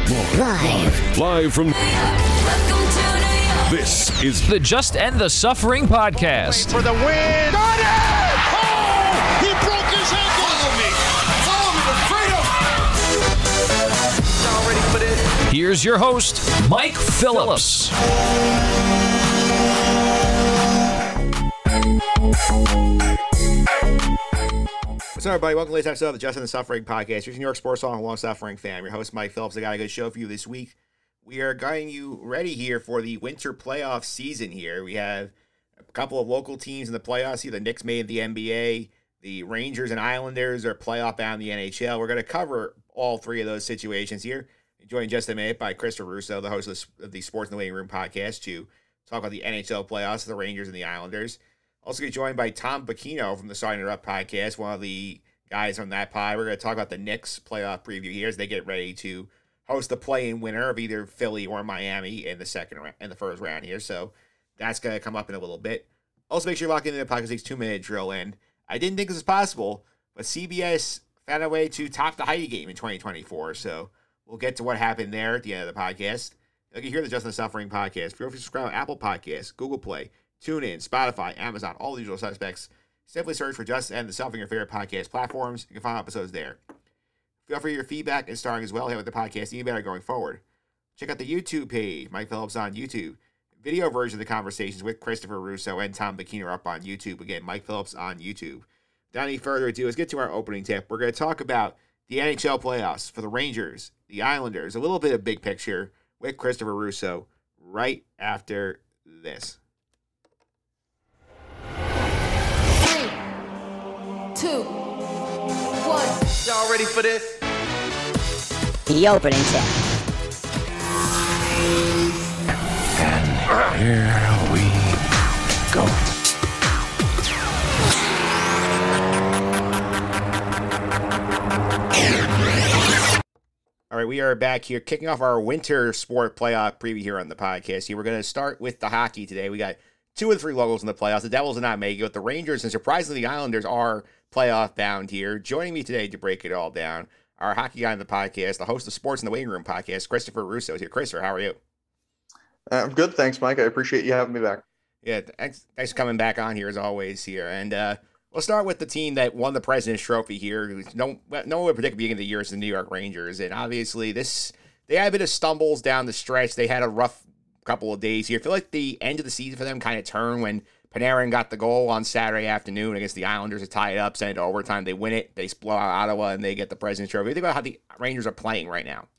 Live from... This is the Just End the Suffering podcast. For the win. Got it! Oh! He broke his ankle. Follow me to freedom. Y'all ready for this? Here's your host, Mike Phillips. What's up, everybody? Welcome to the latest episode of the Just End the Suffering podcast. Here's New York sports song, long suffering fam. Your host, Mike Phillips. I got a good show for you this week. We are getting you ready here for the winter playoff season here. We have a couple of local teams in the playoffs here. The Knicks made the NBA. The Rangers and Islanders are playoff bound in the NHL. We're going to cover all three of those situations here. Joined just a minute by Christopher Russo, the host of the Sports in the Waiting Room podcast, to talk about the NHL playoffs, the Rangers and the Islanders. Also get joined by Tom Bacchino from the Starting It Up podcast, one of the guys on that pod. We're going to talk about the Knicks playoff preview here as they get ready to host the play-in winner of either Philly or Miami in the first round here. So that's going to come up in a little bit. Also, make sure you lock into the podcast 2-minute drill. And I didn't think this was possible, but CBS found a way to top the Heidi game in 2024. So we'll get to what happened there at the end of the podcast. You can hear the Just End the Suffering podcast. Feel free to subscribe on Apple Podcasts, Google Play, TuneIn, Spotify, Amazon, all the usual suspects. Simply search for Just End the Suffering, your favorite podcast platforms. You can find episodes there. Feel free to your feedback and starring as well here with the podcast even better going forward. Check out the YouTube page, Mike Phillips on YouTube. Video version of the conversations with Christopher Russo and Tom Bacchino are up on YouTube. Again, Mike Phillips on YouTube. Without any further ado, let's get to our opening tip. We're going to talk about the NHL playoffs for the Rangers, the Islanders, a little bit of big picture with Christopher Russo right after this. 2, 1. Y'all ready for this? The opening tip. And here we go. All right, we are back here kicking off our winter sport playoff preview here on the podcast. Here, we're going to start with the hockey today. We got 2 of the 3 locals in the playoffs. The Devils did not make it, but the Rangers and surprisingly the Islanders are playoff bound here. Joining me today to break it all down, our hockey guy on the podcast, the host of Sports in the Waiting Room podcast, Christopher Russo is here. Christopher, how are you? I'm good, thanks, Mike. I appreciate you having me back. Yeah, thanks for coming back on here as always here. And we'll start with the team that won the President's Trophy here. No one would predict at the beginning of the year is the New York Rangers. And obviously they had a bit of stumbles down the stretch. They had a rough couple of days here. I feel like the end of the season for them kind of turned when Panarin got the goal on Saturday afternoon against the Islanders to tie it up, send it to overtime. They win it. They blow out Ottawa, and they get the President's Trophy. Think about how the Rangers are playing right now.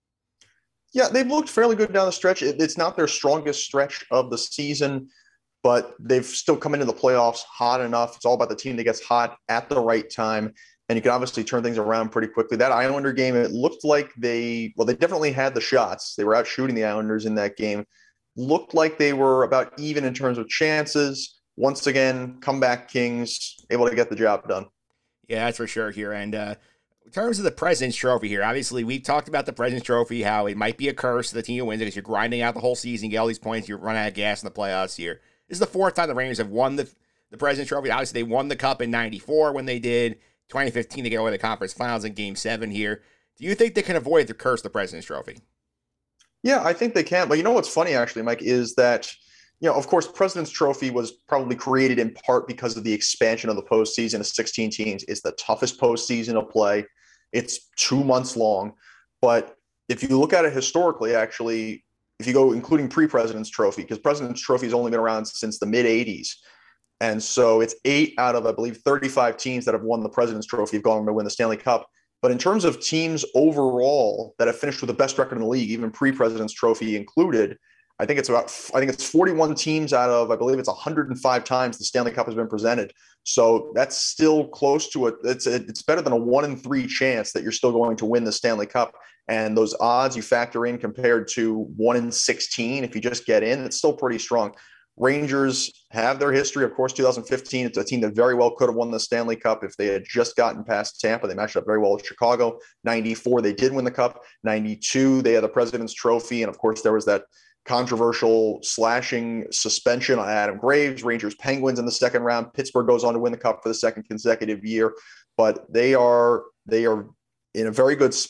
Yeah, they've looked fairly good down the stretch. It's not their strongest stretch of the season, but they've still come into the playoffs hot enough. It's all about the team that gets hot at the right time, and you can obviously turn things around pretty quickly. That Islander game, it looked like they definitely had the shots. They were out shooting the Islanders in that game. Looked like they were about even in terms of chances. Once again, comeback kings, able to get the job done. Yeah, that's for sure here. And in terms of the President's Trophy here, obviously we've talked about the President's Trophy, how it might be a curse to the team who wins it because you're grinding out the whole season, you get all these points, you run out of gas in the playoffs here. This is the 4th time the Rangers have won the President's Trophy. Obviously, they won the Cup in 94 when they did. 2015, they get away the conference finals in Game 7 here. Do you think they can avoid the curse of the President's Trophy? Yeah, I think they can. But you know what's funny, actually, Mike, is that, of course, President's Trophy was probably created in part because of the expansion of the postseason of 16 teams. It's the toughest postseason to play. It's 2 months long. But if you look at it historically, actually, if you go including pre-President's Trophy, because President's Trophy has only been around since the mid-'80s. And so it's 8 out of, I believe, 35 teams that have won the President's Trophy have gone on to win the Stanley Cup. But in terms of teams overall that have finished with the best record in the league, even pre-President's Trophy included, I think it's 41 teams out of, I believe it's 105 times the Stanley Cup has been presented. So that's still close to it. It's better than a 1 in 3 chance that you're still going to win the Stanley Cup. And those odds you factor in compared to 1 in 16, if you just get in, it's still pretty strong. Rangers have their history. Of course, 2015, it's a team that very well could have won the Stanley Cup if they had just gotten past Tampa. They matched up very well with Chicago. 94, they did win the Cup. 92, they had the President's Trophy. And of course, there was that controversial slashing suspension on Adam Graves. Rangers Penguins in the second round. Pittsburgh goes on to win the Cup for the second consecutive year. But they are in a very good spot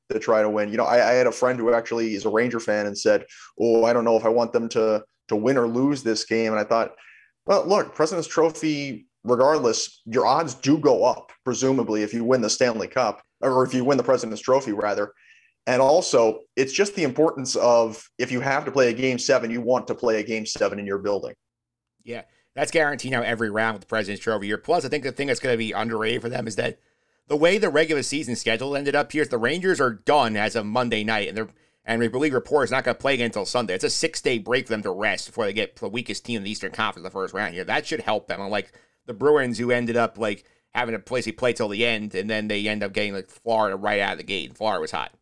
to try to win. I had a friend who actually is a Ranger fan and said, "Oh, I don't know if I want them to win or lose this game." And I thought, well, look, President's Trophy, regardless, your odds do go up, presumably, if you win the Stanley Cup, or if you win the President's Trophy, rather. And also, it's just the importance of, if you have to play a Game 7, you want to play a Game 7 in your building. Yeah, that's guaranteed now every round with the President's Trophy year. Plus, I think the thing that's going to be underrated for them is that the way the regular season schedule ended up here is the Rangers are done as of Monday night, and the league report is not going to play again until Sunday. It's a 6-day break for them to rest before they get the weakest team in the Eastern Conference in the first round here. That should help them. Unlike the Bruins, who ended up having to play till the end, and then they end up getting Florida right out of the gate. Florida was hot.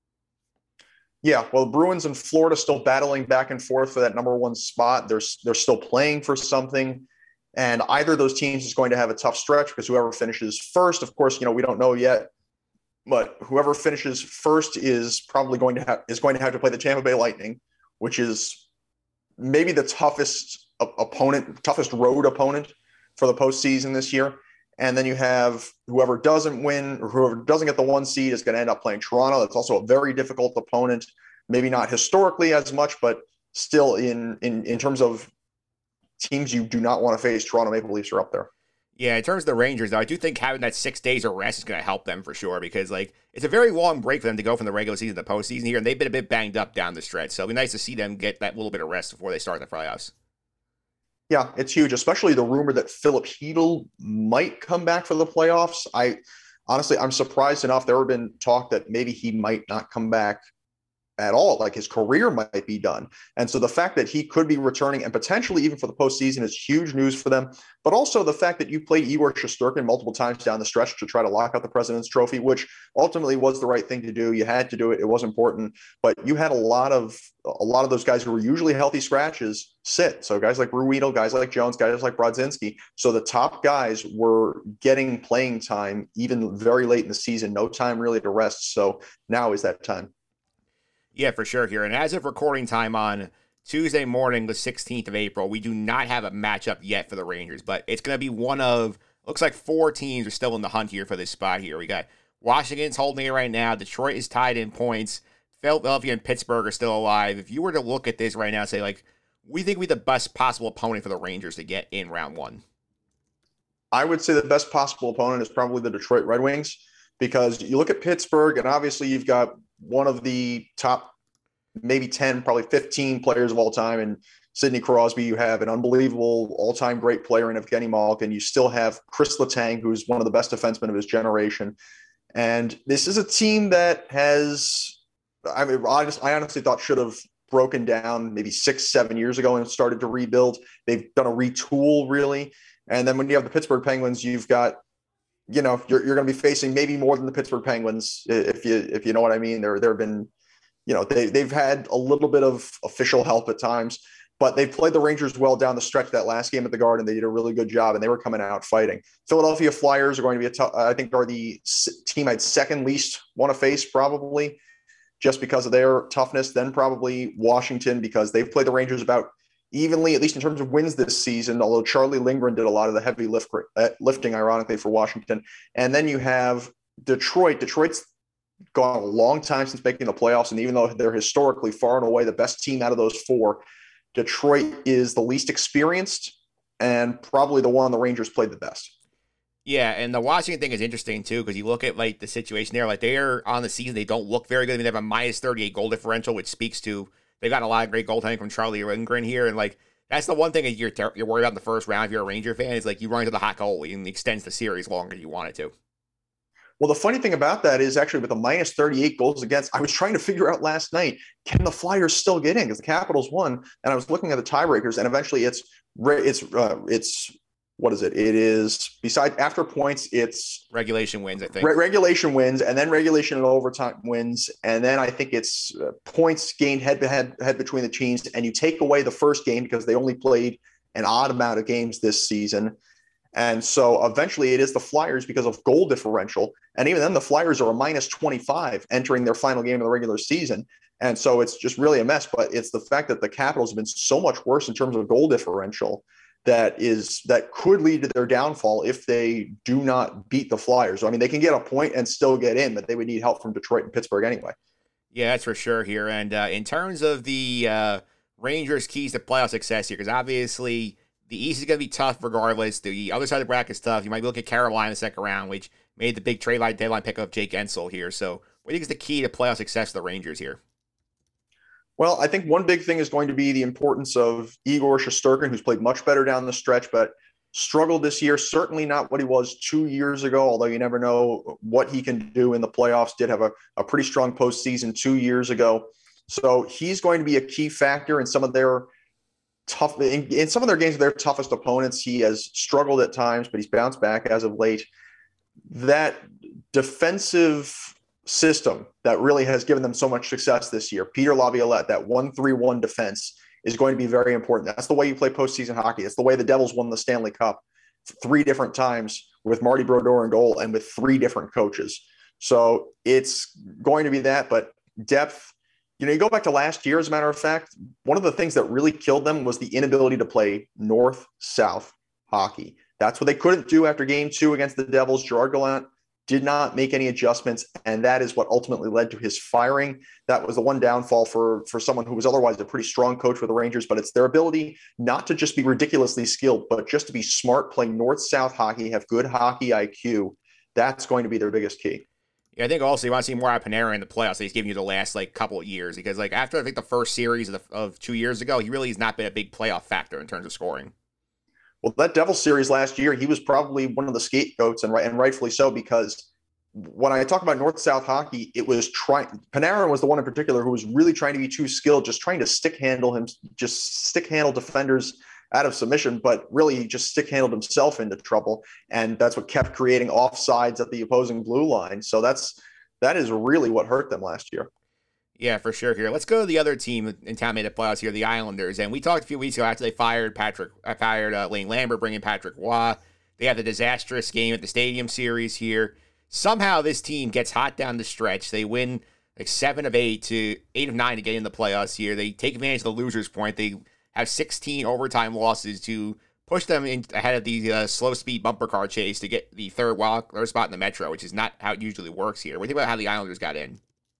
Yeah, well, the Bruins and Florida still battling back and forth for that number one spot. They're still playing for something. And either of those teams is going to have a tough stretch, because whoever finishes first, of course, we don't know yet, but whoever finishes first is probably going to have to play the Tampa Bay Lightning, which is maybe the toughest road opponent for the postseason this year. And then you have whoever doesn't win, or whoever doesn't get the 1 seed is going to end up playing Toronto. That's also a very difficult opponent, maybe not historically as much, but still in terms of teams you do not want to face, Toronto Maple Leafs are up there. Yeah, in terms of the Rangers, though, I do think having that 6 days of rest is going to help them for sure, because it's a very long break for them to go from the regular season to the postseason here, and they've been a bit banged up down the stretch. So it'll be nice to see them get that little bit of rest before they start the playoffs. Yeah, it's huge, especially the rumor that Philip Hedl might come back for the playoffs. I'm surprised enough. There have been talk that maybe he might not come back at all, his career might be done. And so the fact that he could be returning and potentially even for the postseason is huge news for them. But also the fact that you played Igor Shesterkin multiple times down the stretch to try to lock out the President's Trophy, which ultimately was the right thing to do. You had to do it. It was important. But you had a lot of those guys who were usually healthy scratches sit. So guys like Ruhwedel, guys like Jones, guys like Brodzinski. So the top guys were getting playing time even very late in the season, no time really to rest. So now is that time. Yeah, for sure here. And as of recording time on Tuesday morning, the 16th of April, we do not have a matchup yet for the Rangers, but it's going to be one of, looks like 4 teams are still in the hunt here for this spot here. We got Washington's holding it right now. Detroit is tied in points. Philadelphia and Pittsburgh are still alive. If you were to look at this right now and say, we think we're the best possible opponent for the Rangers to get in round 1. I would say the best possible opponent is probably the Detroit Red Wings, because you look at Pittsburgh, and obviously you've got one of the top maybe 10, probably 15 players of all time. And Sidney Crosby, you have an unbelievable all-time great player in Evgeny Malkin. You still have Chris Letang, who's one of the best defensemen of his generation. And this is a team that I honestly thought should have broken down maybe 6-7 years ago and started to rebuild. They've done a retool, really. And then when you have the Pittsburgh Penguins, you've got, you're going to be facing maybe more than the Pittsburgh Penguins, if you know what I mean. There have been, they've had a little bit of official help at times, but they played the Rangers well down the stretch that last game at the Garden. They did a really good job, and they were coming out fighting. Philadelphia Flyers are going to be I think are the team I'd second least want to face, probably just because of their toughness. Then probably Washington, because they've played the Rangers about evenly, at least in terms of wins this season, although Charlie Lindgren did a lot of the heavy lifting, ironically, for Washington. And then you have Detroit. Detroit's gone a long time since making the playoffs, and even though they're historically far and away the best team out of those 4, Detroit is the least experienced and probably the one the Rangers played the best. Yeah, and the Washington thing is interesting, too, because you look at, the situation there. They're on the season. They don't look very good. I mean, they have a minus 38 goal differential, which speaks to they've got a lot of great goaltending from Charlie Lindgren here. And, that's the one thing that you're worried about in the first round if you're a Ranger fan is, you run into the hot goalie and it extends the series longer than you want it to. Well, the funny thing about that is actually with the minus 38 goals against, I was trying to figure out last night, can the Flyers still get in? Because the Capitals won, and I was looking at the tiebreakers, and eventually it's what is it? It is, besides after points, it's regulation wins, I think. Regulation wins, and then regulation and overtime wins, and then I think it's points gained head-to-head between the teams, and you take away the first game because they only played an odd amount of games this season. And so eventually it is the Flyers because of goal differential. And even then the Flyers are a minus 25 entering their final game of the regular season. And so it's just really a mess. But it's the fact that the Capitals have been so much worse in terms of goal differential that could lead to their downfall if they do not beat the Flyers. I mean, they can get a point and still get in, but they would need help from Detroit and Pittsburgh anyway. Yeah, that's for sure here. And in terms of the Rangers' keys to playoff success here, because obviously the East is going to be tough regardless. The other side of the bracket is tough. You might look at Carolina in the second round, which made the big deadline pick of Jake Ensel here. So what do you think is the key to playoff success of the Rangers here? Well, I think one big thing is going to be the importance of Igor Shesterkin, who's played much better down the stretch, but struggled this year. Certainly not what he was 2 years ago, although you never know what he can do in the playoffs. Did have a pretty strong postseason 2 years ago. So he's going to be a key factor in some of their in some of their games with their toughest opponents. He has struggled at times, but he's bounced back as of late. That defensive system that really has given them so much success this year, Peter Laviolette, that 1-3-1 defense is going to be very important. That's the way you play postseason hockey. It's the way the Devils won the Stanley Cup 3 different times with Marty Brodeur in goal and with 3 different coaches. So it's going to be that, but depth. You go back to last year, as a matter of fact, one of the things that really killed them was the inability to play north-south hockey. That's what they couldn't do after game 2 against the Devils. Gerard Gallant did not make any adjustments, and that is what ultimately led to his firing. That was the one downfall for someone who was otherwise a pretty strong coach for the Rangers, but it's their ability not to just be ridiculously skilled, but just to be smart, playing north-south hockey, have good hockey IQ. That's going to be their biggest key. Yeah, I think also you want to see more out of Panarin in the playoffs that he's given you the last couple of years, because after I think the first series of 2 years ago, he really has not been a big playoff factor in terms of scoring. Well, that Devils series last year, he was probably one of the scapegoats, and rightfully so, because when I talk about north-south hockey, it was Panarin was the one in particular who was really trying to be too skilled, just trying to stick handle defenders out of submission, but really he just stick handled himself into trouble. And that's what kept creating offsides at the opposing blue line. So that is really what hurt them last year. Yeah, for sure here. Let's go to the other team in town made the playoffs here, the Islanders. And we talked a few weeks ago after they fired Lane Lambert, bringing Patrick Roy. They had the disastrous game at the Stadium Series here. Somehow this team gets hot down the stretch. They win 7 of 8 to 8 of 9 to get in the playoffs here. They take advantage of the loser's point. They have 16 overtime losses to push them ahead of the slow speed bumper car chase to get the third spot in the Metro, which is not how it usually works here. What do you think about how the Islanders got in?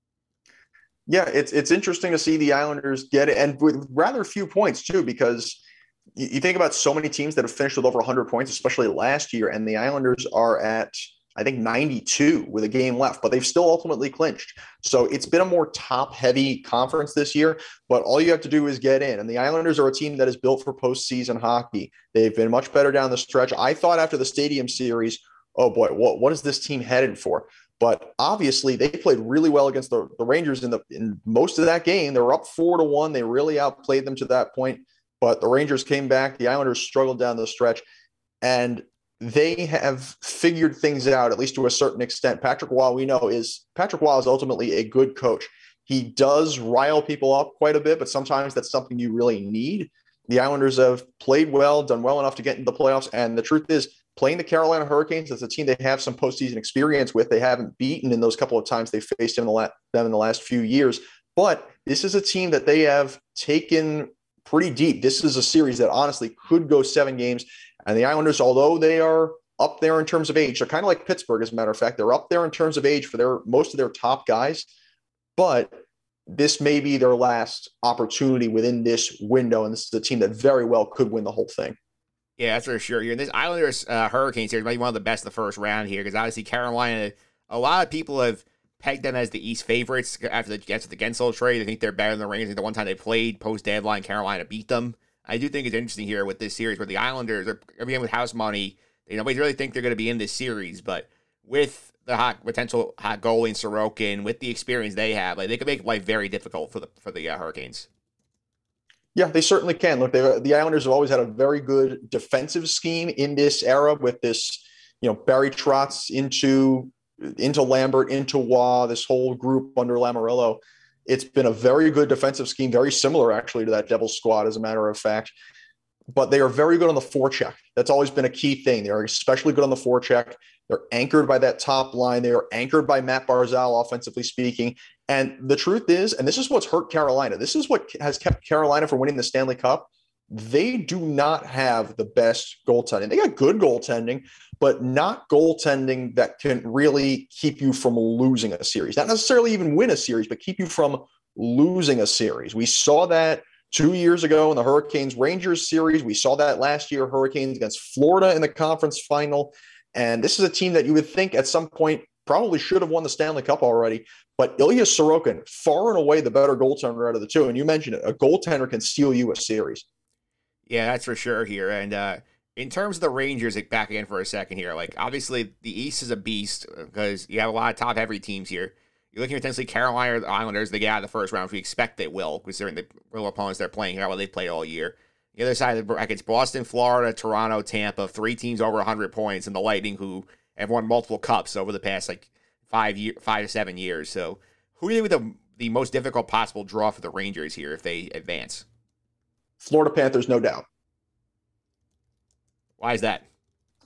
Yeah, it's interesting to see the Islanders get it, and with rather few points too, because you think about so many teams that have finished with over 100 points, especially last year, and the Islanders are at, I think, 92 with a game left, but they've still ultimately clinched. So it's been a more top-heavy conference this year, but all you have to do is get in. And the Islanders are a team that is built for postseason hockey. They've been much better down the stretch. I thought after the Stadium Series, oh boy, what is this team headed for? But obviously they played really well against the Rangers in most of that game. They were up 4-1. They really outplayed them to that point, but the Rangers came back. The Islanders struggled down the stretch, and they have figured things out, at least to a certain extent. Patrick Roy is ultimately a good coach. He does rile people up quite a bit, but sometimes that's something you really need. The Islanders have played well, done well enough to get into the playoffs, and the truth is, playing the Carolina Hurricanes, that's a team they have some postseason experience with. They haven't beaten in those couple of times they faced them in the last few years, but this is a team that they have taken pretty deep. This is a series that honestly could go 7 games. And the Islanders, although they are up there in terms of age, they're kind of like Pittsburgh, as a matter of fact. They're up there in terms of age for most of their top guys. But this may be their last opportunity within this window, and this is a team that very well could win the whole thing. Yeah, that's for sure. Here, this Islanders Hurricanes series might be one of the best in the first round here, because obviously Carolina, a lot of people have pegged them as the East favorites after the Gensel trade. They think they're better than the Rangers. The one time they played post-deadline, Carolina beat them. I do think it's interesting here with this series where the Islanders are again with house money. Nobody really think they're going to be in this series, but with the potential hot goalie in Sorokin, with the experience they have, they could make life very difficult for the Hurricanes. Yeah, they certainly can. Look, the Islanders have always had a very good defensive scheme in this era with this, Barry Trotz into Lambert, into Waugh, this whole group under Lamoriello. It's been a very good defensive scheme, very similar actually to that Devils squad, as a matter of fact. But they are very good on the forecheck. That's always been a key thing. They are especially good on the forecheck. They're anchored by that top line. They are anchored by Matt Barzal, offensively speaking. And the truth is, and this is what's hurt Carolina, this is what has kept Carolina from winning the Stanley Cup. they do not have the best goaltending. They got good goaltending, but not goaltending that can really keep you from losing a series. Not necessarily even win a series, but keep you from losing a series. We saw that 2 years ago in the Hurricanes-Rangers series. We saw that last year, Hurricanes against Florida in the conference final. And this is a team that you would think at some point probably should have won the Stanley Cup already. But Ilya Sorokin, far and away the better goaltender out of the two. And you mentioned it, a goaltender can steal you a series. Yeah, that's for sure here. And in terms of the Rangers, like, back again for a second here, like, obviously the East is a beast because you have a lot of top-heavy teams here. You're looking at potentially Carolina or the Islanders. They get out of the first round, which we expect they will, considering the real opponents they're playing here, how well they've played all year. The other side of the bracket's Boston, Florida, Toronto, Tampa, 3 teams over 100 points, and the Lightning, who have won multiple cups over the past, 5 to 7 years. So who do you think would the most difficult possible draw for the Rangers here if they advance? Florida Panthers, no doubt. Why is that?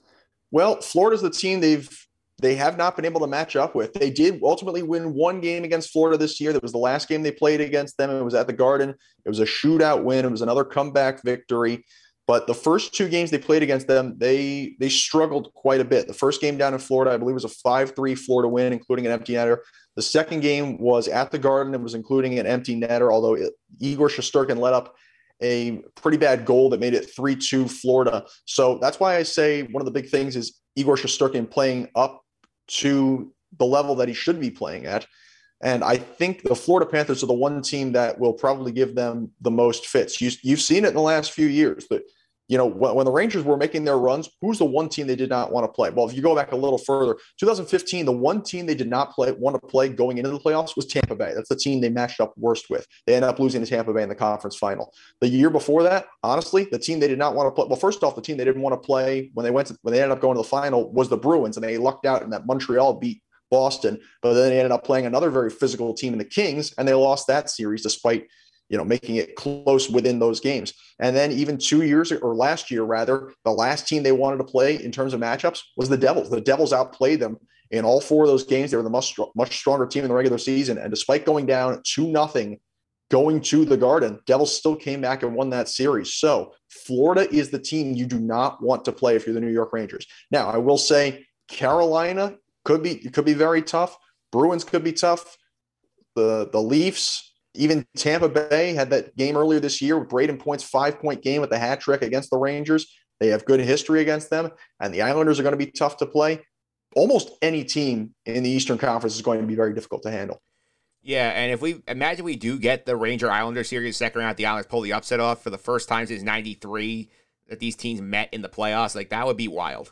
Well, Florida's the team they have not been able to match up with. They did ultimately win one game against Florida this year. That was the last game they played against them. It was at the Garden. It was a shootout win. It was another comeback victory. But the first 2 games they played against them, they struggled quite a bit. The first game down in Florida, I believe, was a 5-3 Florida win, including an empty netter. The second game was at the Garden. It was including an empty netter, although Igor Shesterkin let up a pretty bad goal that made it 3-2 Florida. So that's why I say one of the big things is Igor Shesterkin playing up to the level that he should be playing at. And I think the Florida Panthers are the one team that will probably give them the most fits. You've seen it in the last few years that, when the Rangers were making their runs, who's the one team they did not want to play? Well, if you go back a little further, 2015, the one team they did not want to play going into the playoffs was Tampa Bay. That's the team they matched up worst with. They ended up losing to Tampa Bay in the conference final. The year before that, honestly, the team they did not want to play. Well, first off, the team they didn't want to play when they ended up going to the final was the Bruins, and they lucked out in that Montreal beat Boston. But then they ended up playing another very physical team in the Kings, and they lost that series despite making it close within those games. And then even 2 years or last year, rather, the last team they wanted to play in terms of matchups was the Devils. The Devils outplayed them in all 4 of those games. They were the much stronger team in the regular season. And despite going down 2-0, going to the Garden, Devils still came back and won that series. So Florida is the team you do not want to play if you're the New York Rangers. Now, I will say Carolina could be very tough. Bruins could be tough. The Leafs, even Tampa Bay had that game earlier this year with Braden Point's 5-point game with the hat trick against the Rangers. They have good history against them, and the Islanders are going to be tough to play. Almost any team in the Eastern Conference is going to be very difficult to handle. Yeah, and if we imagine we do get the Ranger-Islander series second round, the Islanders pull the upset off for the first time since '93 that these teams met in the playoffs, that would be wild.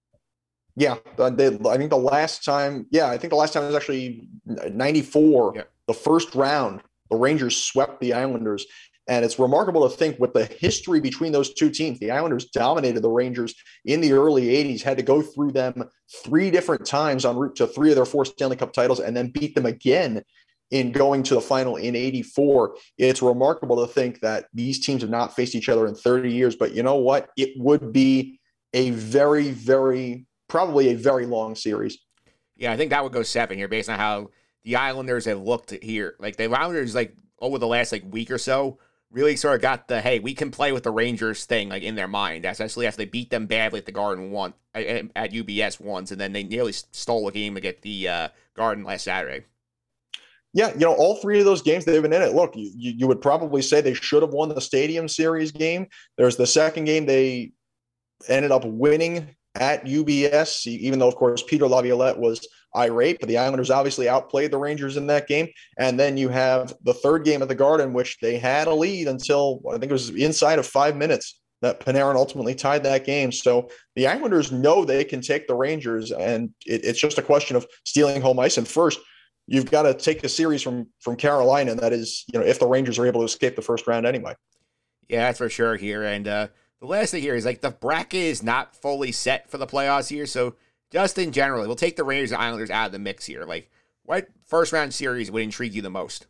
Yeah, I think the last time was actually '94, yeah. The first round. The Rangers swept the Islanders, and it's remarkable to think with the history between those two teams. The Islanders dominated the Rangers in the early 80s, had to go through them 3 different times en route to 3 of their 4 Stanley Cup titles, and then beat them again in going to the final in '84. It's remarkable to think that these teams have not faced each other in 30 years, but you know what? It would be a very, very, probably a very long series. Yeah, I think that would go 7 here based on how the Islanders have looked here. The Islanders, over the last, week or so, really sort of got the, hey, we can play with the Rangers thing, in their mind, especially after they beat them badly at the Garden at UBS once, and then they nearly stole a game against the Garden last Saturday. Yeah, all 3 of those games, they've been in it. Look, you would probably say they should have won the Stadium Series game. There's the second game they ended up winning at UBS, even though, of course, Peter Laviolette was irate, but the Islanders obviously outplayed the Rangers in that game. And then you have the third game at the Garden, which they had a lead until I think it was inside of 5 minutes that Panarin ultimately tied that game. So the Islanders know they can take the Rangers, and it's just a question of stealing home ice. And first, you've got to take the series from Carolina, and that is, if the Rangers are able to escape the first round anyway. Yeah, that's for sure here. And the last thing here is the bracket is not fully set for the playoffs here, so just in general, we'll take the Rangers and Islanders out of the mix here. What first round series would intrigue you the most?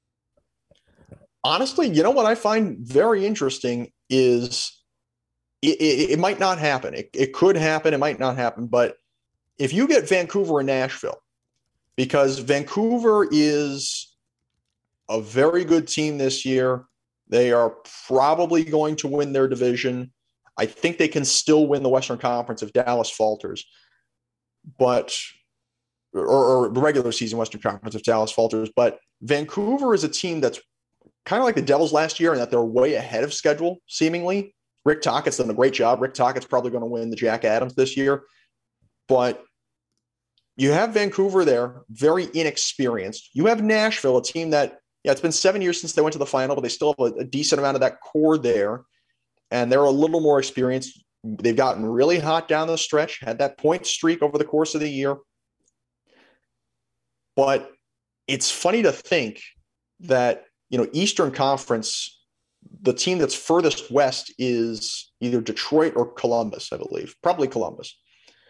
Honestly, what I find very interesting is it might not happen. It could happen. It might not happen. But if you get Vancouver and Nashville, because Vancouver is a very good team this year, They are probably going to win their division. I think they can still win the Western Conference if Dallas falters, or the regular season Western Conference if Dallas falters. But Vancouver is a team that's kind of like the Devils last year in that they're way ahead of schedule, seemingly. Rick Tocchet's done a great job. Rick Tocchet's probably going to win the Jack Adams this year. But you have Vancouver there, very inexperienced. You have Nashville, a team that, it's been 7 years since they went to the final, but they still have a decent amount of that core there. And they're a little more experienced. They've gotten really hot down the stretch, had that point streak over the course of the year. But it's funny to think that, Eastern Conference, the team that's furthest west is either Detroit or Columbus, I believe, probably Columbus.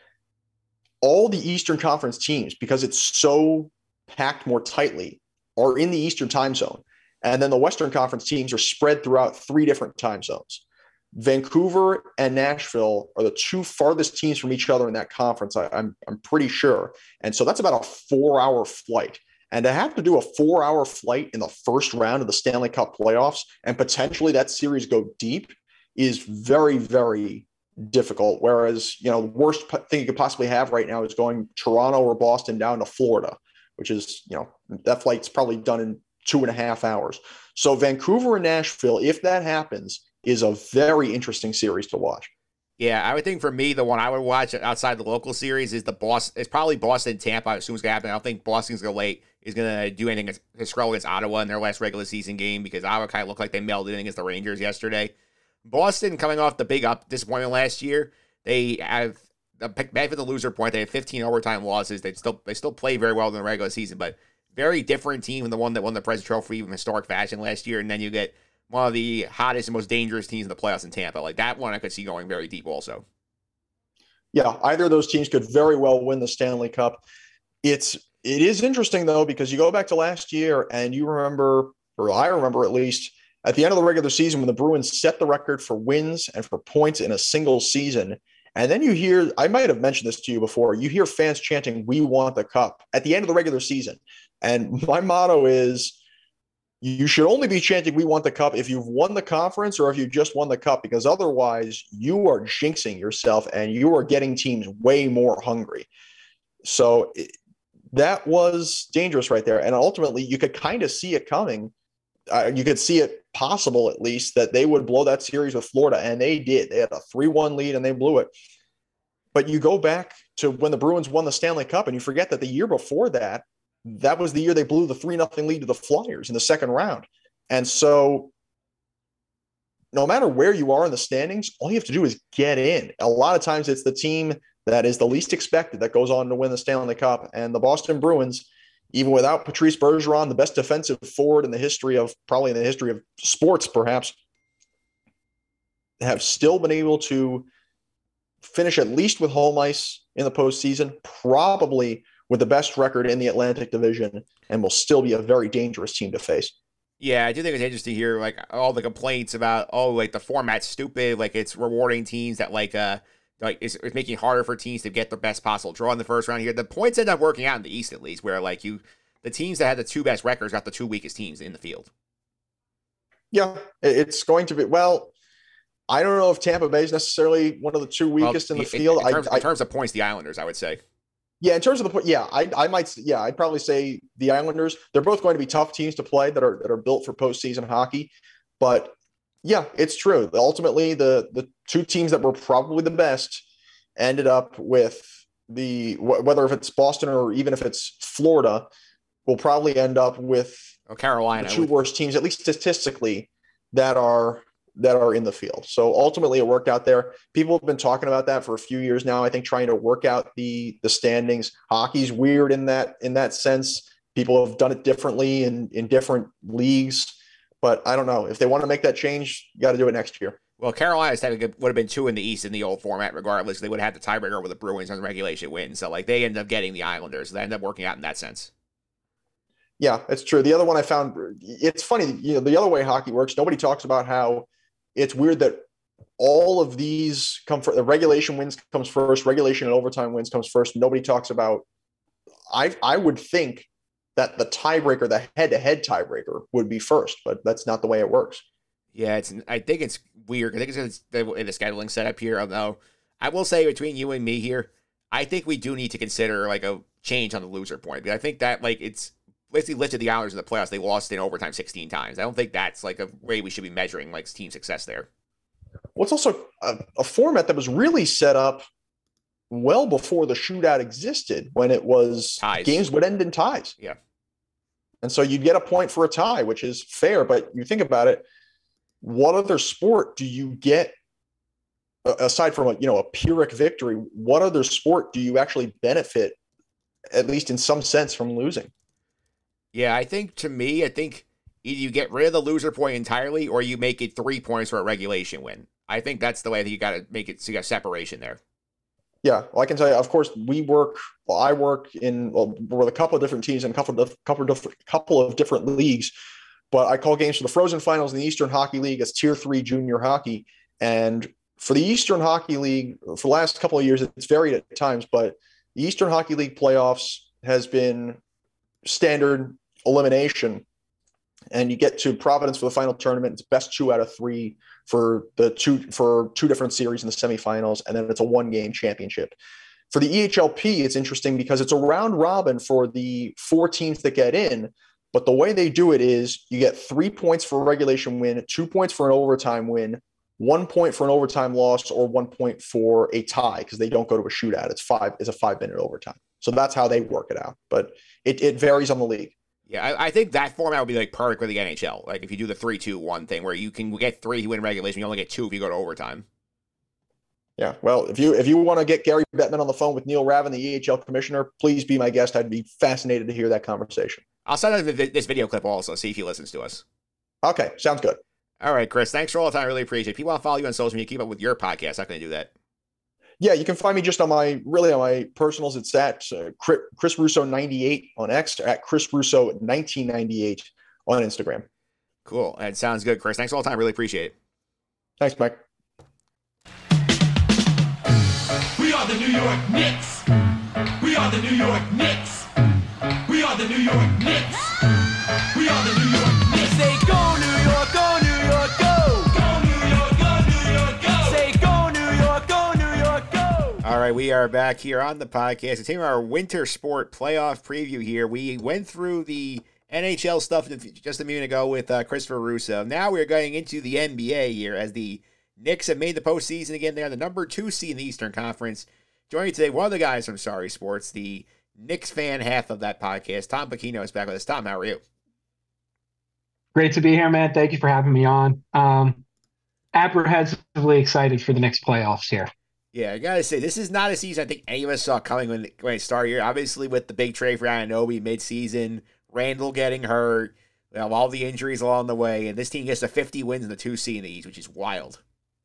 All the Eastern Conference teams, because it's so packed more tightly, are in the Eastern time zone. And then the Western Conference teams are spread throughout 3 different time zones. Vancouver and Nashville are the 2 farthest teams from each other in that conference, I'm pretty sure. And so that's about a 4-hour flight. And to have to do a 4-hour flight in the first round of the Stanley Cup playoffs and potentially that series go deep is very, very difficult. Whereas, the worst thing you could possibly have right now is going Toronto or Boston down to Florida, which is, that flight's probably done in 2.5 hours. So Vancouver and Nashville, if that happens, is a very interesting series to watch. Yeah, I would think for me, the one I would watch outside the local series is it's probably Boston Tampa. I assume it's going to happen. I don't think Boston's going to do anything to scroll against Ottawa in their last regular season game because Ottawa kind of looked like they melded in against the Rangers yesterday. Boston coming off the big disappointment last year, they have a benefit the loser point. They have 15 overtime losses. They still play very well in the regular season, but very different team than the one that won the President's Trophy in historic fashion last year. And then you get one of the hottest and most dangerous teams in the playoffs in Tampa. Like that one I could see going very deep also. Yeah, either of those teams could very well win the Stanley Cup. It is interesting, though, because you go back to last year and you remember, or I remember at least, at the end of the regular season when the Bruins set the record for wins and for points in a single season. And then you hear, I might have mentioned this to you before, you hear fans chanting, "We want the cup" at the end of the regular season. And my motto is, you should only be chanting "We want the cup" if you've won the conference or if you just won the cup, because otherwise you are jinxing yourself and you are getting teams way more hungry. So that was dangerous right there. And ultimately you could kind of see it coming. You could see it possible, at least, that they would blow that series with Florida. And they did. They had a 3-1 lead and they blew it. But you go back to when the Bruins won the Stanley Cup and you forget that the year before that, that was the year they blew the 3-0 lead to the Flyers in the second round. And so no matter where you are in the standings, all you have to do is get in. A lot of times it's the team that is the least expected that goes on to win the Stanley Cup. And the Boston Bruins, even without Patrice Bergeron, the best defensive forward in the history of sports, perhaps, have still been able to finish at least with home ice in the postseason, probably with the best record in the Atlantic Division, and will still be a very dangerous team to face. Yeah, I do think it's interesting to hear like all the complaints about the format's stupid, like it's rewarding teams that it's making it harder for teams to get the best possible draw in the first round here. The points end up working out in the East at least, where the teams that had the 2 best records got the 2 weakest teams in the field. Yeah, it's going to be, well, I don't know if Tampa Bay is necessarily one of the 2 weakest in the field. In terms of points, the Islanders, I would say. Yeah, in terms of the point, I'd probably say the Islanders. They're both going to be tough teams to play that are built for postseason hockey. But yeah, it's true. Ultimately, the 2 teams that were probably the best ended up with whether if it's Boston or even if it's Florida, will probably end up with Carolina, the 2 worst teams, at least statistically, that are in the field. So ultimately it worked out there. People have been talking about that for a few years now. I think trying to work out the standings. Hockey's weird in that sense. People have done it differently in different leagues, but I don't know if they want to make that change. You got to do it next year. Well, Carolina's would have been 2 in the East in the old format, regardless. They would have had the tiebreaker over the Bruins on the regulation win. So they ended up getting the Islanders. They ended up working out in that sense. Yeah, it's true. The other one I found, it's funny, the other way hockey works, nobody talks about how it's weird that all of these come for the regulation wins comes first, regulation and overtime wins comes first. Nobody talks about, I would think that the tiebreaker, the head-to-head tiebreaker would be first, but that's not the way it works. Yeah, I think it's weird. I think it's the scheduling setup here. Although I will say between you and me here, I think we do need to consider like a change on the loser point. Because I think that like it's basically lifted the Islanders in the playoffs. They lost in overtime 16 times. I don't think that's like a way we should be measuring like team success there. Well, it's also a format that was really set up well before the shootout existed, when it was ties. Games would end in ties. Yeah. And so you'd get a point for a tie, which is fair. But you think about it, what other sport do you get aside from a Pyrrhic victory? What other sport do you actually benefit, at least in some sense, from losing? Yeah, I think either you get rid of the loser point entirely or you make it 3 points for a regulation win. I think that's the way that you got to make it so you got separation there. Yeah, well, I can tell you, of course, I work with a couple of different teams and a couple of different leagues, but I call games for the Frozen Finals in the Eastern Hockey League as Tier 3 junior hockey. And for the Eastern Hockey League, for the last couple of years, it's varied at times, but the Eastern Hockey League playoffs has been standard elimination. And you get to Providence for the final tournament. It's best 2 out of 3 for two different series in the semifinals, and then it's a 1-game championship. For the EHLP, it's interesting because it's a round robin for the 4 teams that get in, but the way they do it is you get 3 points for a regulation win, 2 points for an overtime win, 1 point for an overtime loss, or 1 point for a tie because they don't go to a shootout. It's a 5-minute overtime. So that's how they work it out, but it varies on the league. Yeah, I think that format would be like perfect with the NHL. Like if you do the 3-2-1 thing where you can get 3 if you win regulation, you only get 2 if you go to overtime. Yeah, well, if you want to get Gary Bettman on the phone with Neil Ravin, the EHL commissioner, please be my guest. I'd be fascinated to hear that conversation. I'll send out this video clip also, see if he listens to us. Okay, sounds good. All right, Chris, thanks for all the time. I really appreciate it. If people want to follow you on social media, keep up with your podcast. How can they do that? Yeah, you can find me just on my personals. It's at Chris Russo 98 on X, or at Chris Russo 1998 on Instagram. Cool. That sounds good, Chris. Thanks all the time. Really appreciate it. Thanks, Mike. We are the New York Knicks. We are the New York Knicks. We are the New York Knicks. We are the New York Knicks. Say go New York, go New York, go. Go New York, go New York, go. Say go New York, go New York, go. All right, we are back here on the podcast. Continuing our winter sport playoff preview here. We went through the NHL stuff just a minute ago with Christopher Russo. Now we're going into the NBA here as the Knicks have made the postseason again. They're the number 2 seed in the Eastern Conference. Joining today, one of the guys from Sorry Sports, the Knicks fan half of that podcast. Tom Pacino is back with us. Tom, how are you? Great to be here, man. Thank you for having me on. Apprehensively excited for the next playoffs here. Yeah, I gotta say, this is not a season I think any of us saw coming when it started here. Obviously, with the big trade for Anunoby mid-season, Randall getting hurt, all the injuries along the way, and this team gets to 50 wins in the 2 seed in the East, which is wild.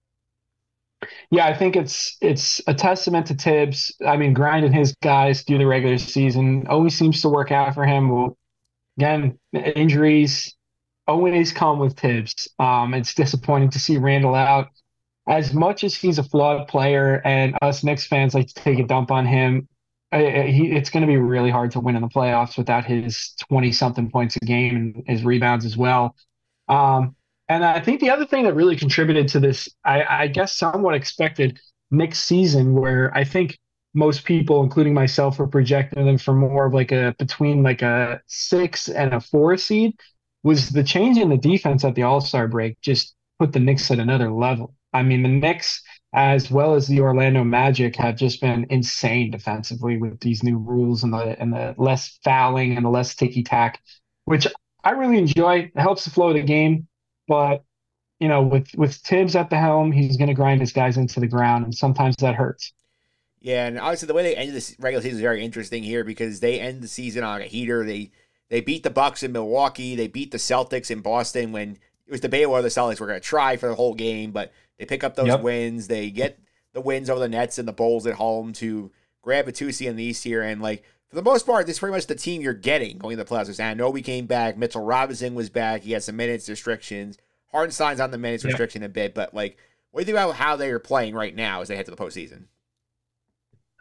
Yeah, I think it's a testament to Tibbs. I mean, grinding his guys through the regular season always seems to work out for him. Well, again, injuries always come with Tibbs. It's disappointing to see Randall out. As much as he's a flawed player and us Knicks fans like to take a dump on him, it's going to be really hard to win in the playoffs without his 20-something points a game and his rebounds as well. And I think the other thing that really contributed to this, I guess somewhat expected Knicks season, where I think most people, including myself, were projecting them for more of between a 6 and a 4 seed, was the change in the defense at the All-Star break just put the Knicks at another level. I mean, the Knicks, as well as the Orlando Magic, have just been insane defensively with these new rules and the less fouling and the less ticky-tack, which I really enjoy. It helps the flow of the game. But, with Tibbs at the helm, he's going to grind his guys into the ground, and sometimes that hurts. Yeah, and obviously the way they ended this regular season is very interesting here because they end the season on a heater. They beat the Bucks in Milwaukee. They beat the Celtics in Boston when it was debatable whether the Celtics were going to try for the whole game, but they pick up those wins. They get the wins over the Nets and the Bulls at home to grab a 2 seed in the East here. And, for the most part, this is pretty much the team you're getting going to the playoffs. Anunoby came back. Mitchell Robinson was back. He had some minutes restrictions. Hartenstein's on the minutes restriction a bit. But, what do you think about how they are playing right now as they head to the postseason?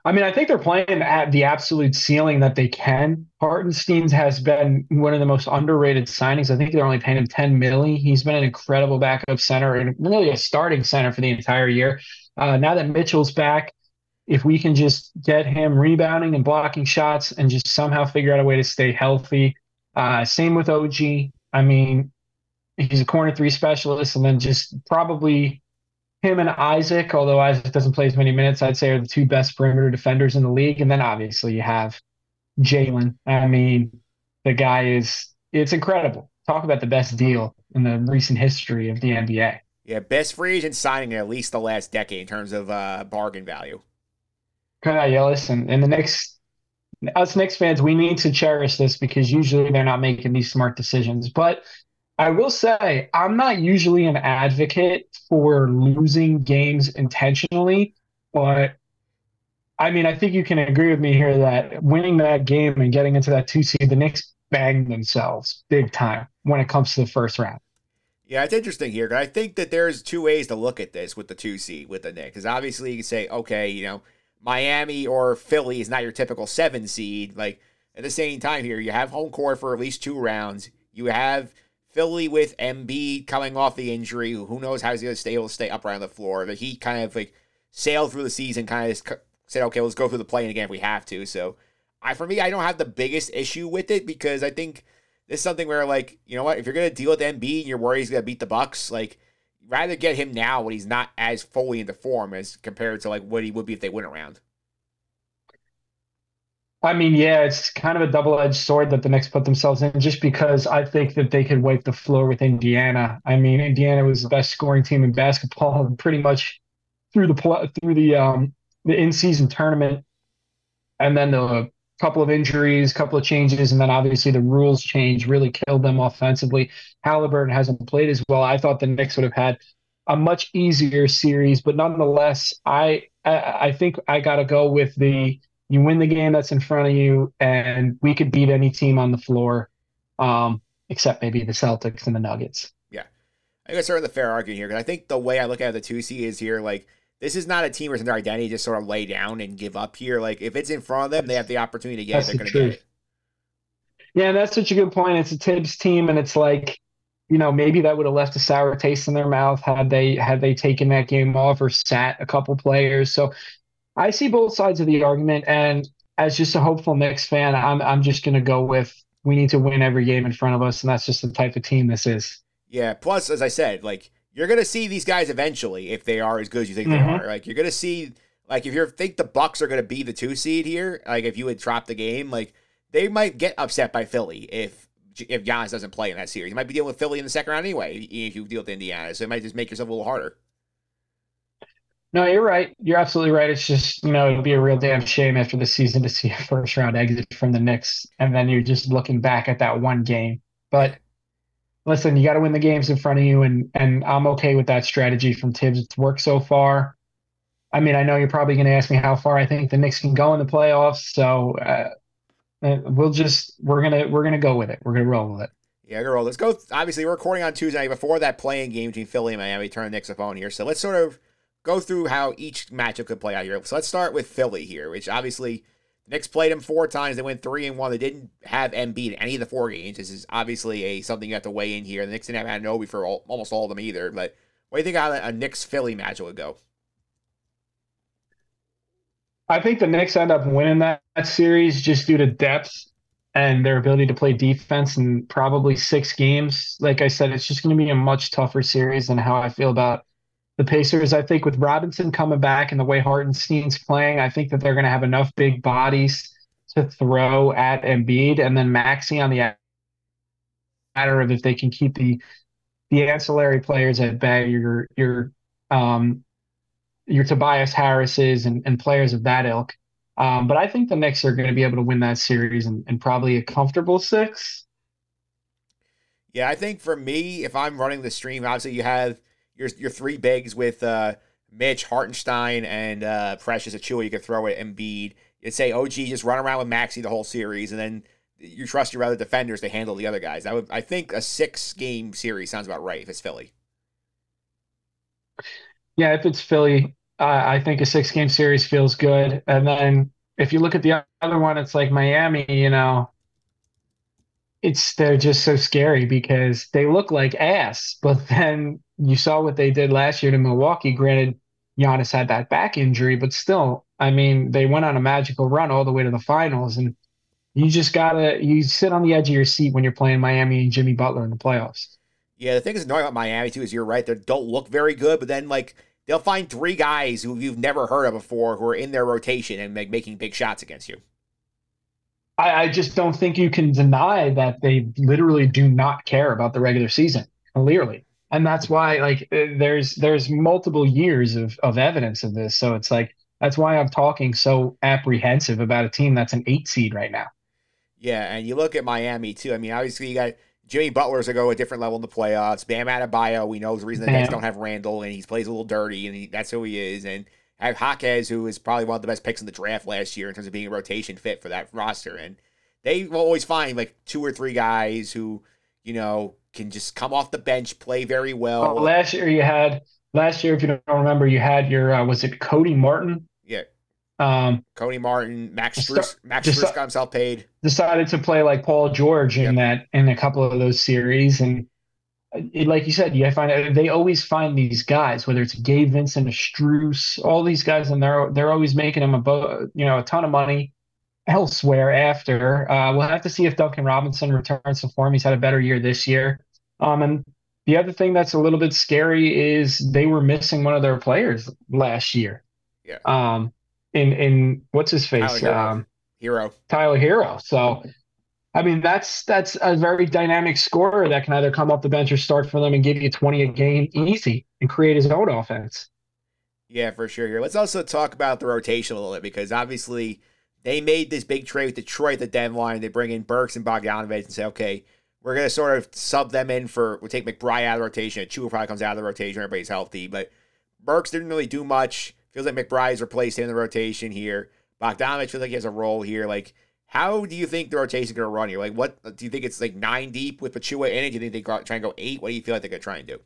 I mean, I think they're playing at the absolute ceiling that they can. Hartenstein has been one of the most underrated signings. I think they're only paying him 10 million. He's been an incredible backup center and really a starting center for the entire year. Now that Mitchell's back, if we can just get him rebounding and blocking shots and just somehow figure out a way to stay healthy. Same with OG. I mean, he's a corner three specialist, and then just probably him and Isaac, although Isaac doesn't play as many minutes, I'd say are the two best perimeter defenders in the league. And then obviously you have Jalen. I mean, the guy it's incredible. Talk about the best deal in the recent history of the NBA. Yeah, best free agent signing in at least the last decade in terms of bargain value. Yeah, listen, and us Knicks fans, we need to cherish this because usually they're not making these smart decisions. But I will say, I'm not usually an advocate for losing games intentionally, but I mean, I think you can agree with me here that winning that game and getting into that 2 seed, the Knicks banged themselves big time when it comes to the first round. Yeah, it's interesting here. I think that there's two ways to look at this with the 2 seed with the Knicks. Because obviously you can say, okay, Miami or Philly is not your typical 7 seed. Like, at the same time here, you have home court for at least 2 rounds. You have Philly with Embiid coming off the injury. Who knows how he's going to stay able to stay upright on the floor. But he kind of sailed through the season, kind of said, okay, let's go through the play-in again if we have to. So, for me, I don't have the biggest issue with it because I think this is something where, you know what, if you're going to deal with Embiid and you're worried he's going to beat the Bucks, rather get him now when he's not as fully into form as compared to what he would be if they went around. I mean, yeah, it's kind of a double-edged sword that the Knicks put themselves in just because I think that they could wipe the floor with Indiana. I mean, Indiana was the best scoring team in basketball pretty much through the in-season tournament. And then the couple of injuries, couple of changes, and then obviously the rules change really killed them offensively. Halliburton hasn't played as well. I thought the Knicks would have had a much easier series, but nonetheless, I think I got to go with you win the game that's in front of you, and we could beat any team on the floor, except maybe the Celtics and the Nuggets. Yeah. I guess sort of the fair argument here, because I think the way I look at the 2 seed is here, this is not a team where their identity just sort of lay down and give up here. If it's in front of them, they have the opportunity to get it, they're going to get it. Yeah, that's such a good point. It's a Tibbs team, and it's maybe that would have left a sour taste in their mouth had they taken that game off or sat a couple players. So I see both sides of the argument, and as just a hopeful Knicks fan, I'm just going to go with we need to win every game in front of us, and that's just the type of team this is. Yeah, plus, as I said, you're going to see these guys eventually if they are as good as you think they are. You're going to see, if you think the Bucks are going to be the 2 seed here, if you would drop the game, they might get upset by Philly if Giannis doesn't play in that series. You might be dealing with Philly in the second round anyway if you deal with Indiana, so it might just make yourself a little harder. No, you're right. You're absolutely right. It's just, it'd be a real damn shame after the season to see a first-round exit from the Knicks, and then you're just looking back at that one game. But listen, you got to win the games in front of you, and I'm okay with that strategy from Tibbs. It's worked so far. I mean, I know you're probably going to ask me how far I think the Knicks can go in the playoffs, so we're gonna go with it. We're gonna roll with it. Yeah, girl. Let's go. Obviously, we're recording on Tuesday before that play-in game between Philly and Miami. Turn the Knicks a phone here, so let's sort of go through how each matchup could play out here. So let's start with Philly here, which obviously the Knicks played them 4 times. They went 3-1. They didn't have Embiid in any of the 4 games. This is obviously something you have to weigh in here. The Knicks didn't have Anunoby for almost all of them either. But what do you think how a Knicks-Philly matchup would go? I think the Knicks end up winning that series just due to depth and their ability to play defense in probably 6 games. Like I said, it's just going to be a much tougher series than how I feel about the Pacers. I think with Robinson coming back and the way Hartenstein's playing, I think that they're going to have enough big bodies to throw at Embiid, and then Maxey on the matter of if they can keep the ancillary players at bay, your Tobias Harris's and players of that ilk. But I think the Knicks are going to be able to win that series and probably a comfortable 6. Yeah, I think for me, if I'm running the stream, obviously you have your 3 bigs with Mitch, Hartenstein, and Precious Achiuwa. You could throw at Embiid. You'd say OG just run around with Maxey the whole series, and then you trust your other defenders to handle the other guys. I think a 6-game series sounds about right if it's Philly. Yeah, if it's Philly, I think a 6-game series feels good. And then if you look at the other one, it's like Miami, they're just so scary because they look like ass. But then you saw what they did last year to Milwaukee. Granted, Giannis had that back injury, but still, I mean, they went on a magical run all the way to the finals. And you sit on the edge of your seat when you're playing Miami and Jimmy Butler in the playoffs. Yeah, the thing that's annoying about Miami, too, is you're right. They don't look very good, but then, like, they'll find 3 guys who you've never heard of before who are in their rotation and making big shots against you. I just don't think you can deny that they literally do not care about the regular season, clearly. And that's why, like, there's multiple years of evidence of this. So it's like, that's why I'm talking so apprehensive about a team that's an 8 seed right now. Yeah, and you look at Miami, too. I mean, obviously, you got Jimmy Butler's to go a different level in the playoffs. Bam Adebayo, we know is the reason the Nets don't have Randall, and he plays a little dirty, and that's who he is. And I have Jaquez, who is probably one of the best picks in the draft last year in terms of being a rotation fit for that roster. And they will always find, like, 2 or 3 guys who, can just come off the bench, play very well. Last year, if you don't remember, you had your, was it Cody Martin? Yeah. Cody Martin, Max Strus got himself paid. Decided to play like Paul George in a couple of those series, and like you said, they always find these guys, whether it's Gabe Vincent, a Strus, all these guys, and they're always making them a ton of money elsewhere after. We'll have to see if Duncan Robinson returns to form. He's had a better year this year. And the other thing that's a little bit scary is they were missing one of their players last year. Yeah. In what's his face? Tyler Herro. So, I mean, that's a very dynamic scorer that can either come off the bench or start for them and give you 20 a game easy and create his own offense. Yeah, for sure. Here, let's also talk about the rotation a little bit, because obviously they made this big trade with Detroit at the deadline. They bring in Burks and Bogdanovich and say, okay, we're going to sort of sub them in we'll take McBride out of the rotation. Achua probably comes out of the rotation. Everybody's healthy. But Burks didn't really do much. Feels like McBride's replaced him in the rotation here. Bogdanovich feels like he has a role here. Like, how do you think the rotation is going to run here? Like, what do you think it's like 9 deep with Achua in it? Do you think they try and go 8? What do you feel like they're going to try and do?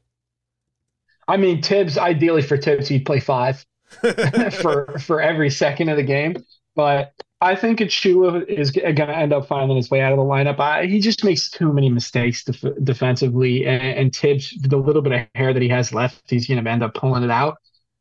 I mean, ideally for Tibbs, he'd play 5 for every second of the game. But I think Achua is going to end up finding his way out of the lineup. He just makes too many mistakes defensively, and Tibbs, the little bit of hair that he has left, he's going to end up pulling it out.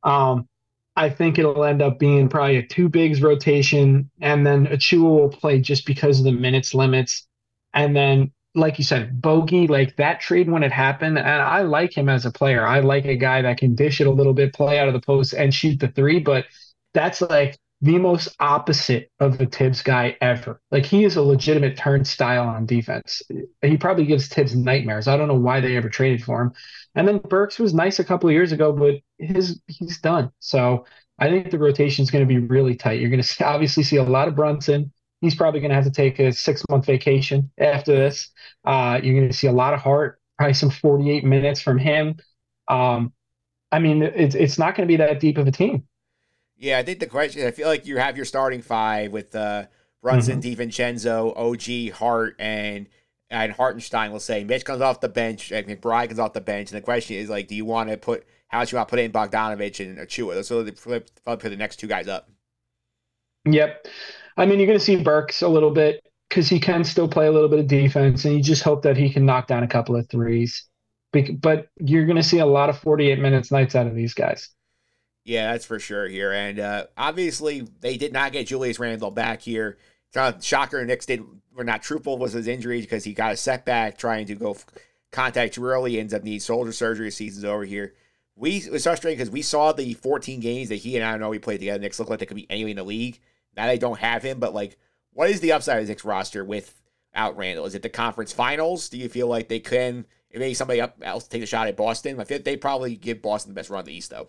I think it'll end up being probably a 2 bigs rotation, and then Achua will play just because of the minutes limits. And then, like you said, Bogey, like that trade when it happened, and I like him as a player. I like a guy that can dish it a little bit, play out of the post, and shoot the 3, but that's like the most opposite of the Tibbs guy ever. Like, he is a legitimate turnstile on defense. He probably gives Tibbs nightmares. I don't know why they ever traded for him. And then Burks was nice a couple of years ago, but he's done. So I think the rotation is going to be really tight. You're going to obviously see a lot of Brunson. He's probably going to have to take a 6-month vacation after this. You're going to see a lot of Hart, probably some 48 minutes from him. I mean, it's not going to be that deep of a team. Yeah, I think the question, I feel like you have your starting 5 with Brunson, DiVincenzo, OG, Hart, and Hartenstein, we'll say. Mitch comes off the bench, McBride comes off the bench, and the question is, like, do you want to put in Bogdanovich and Achua? So they flip the next 2 guys up. Yep. I mean, you're going to see Burks a little bit because he can still play a little bit of defense, and you just hope that he can knock down a couple of threes. But you're going to see a lot of 48 minutes nights out of these guys. Yeah, that's for sure here. And obviously, they did not get Julius Randle back here. Shocker, Knicks were not truthful with his injury because he got a setback trying to go contact too early, ends up needing shoulder surgery. Season's over here. It was frustrating because we saw the 14 games that he and I know we played together. Knicks look like they could be anywhere in the league. Now they don't have him, but like, what is the upside of the Knicks roster without Randle? Is it the conference finals? Do you feel like they can, if maybe somebody else take a shot at Boston? I feel like they probably give Boston the best run in the East, though.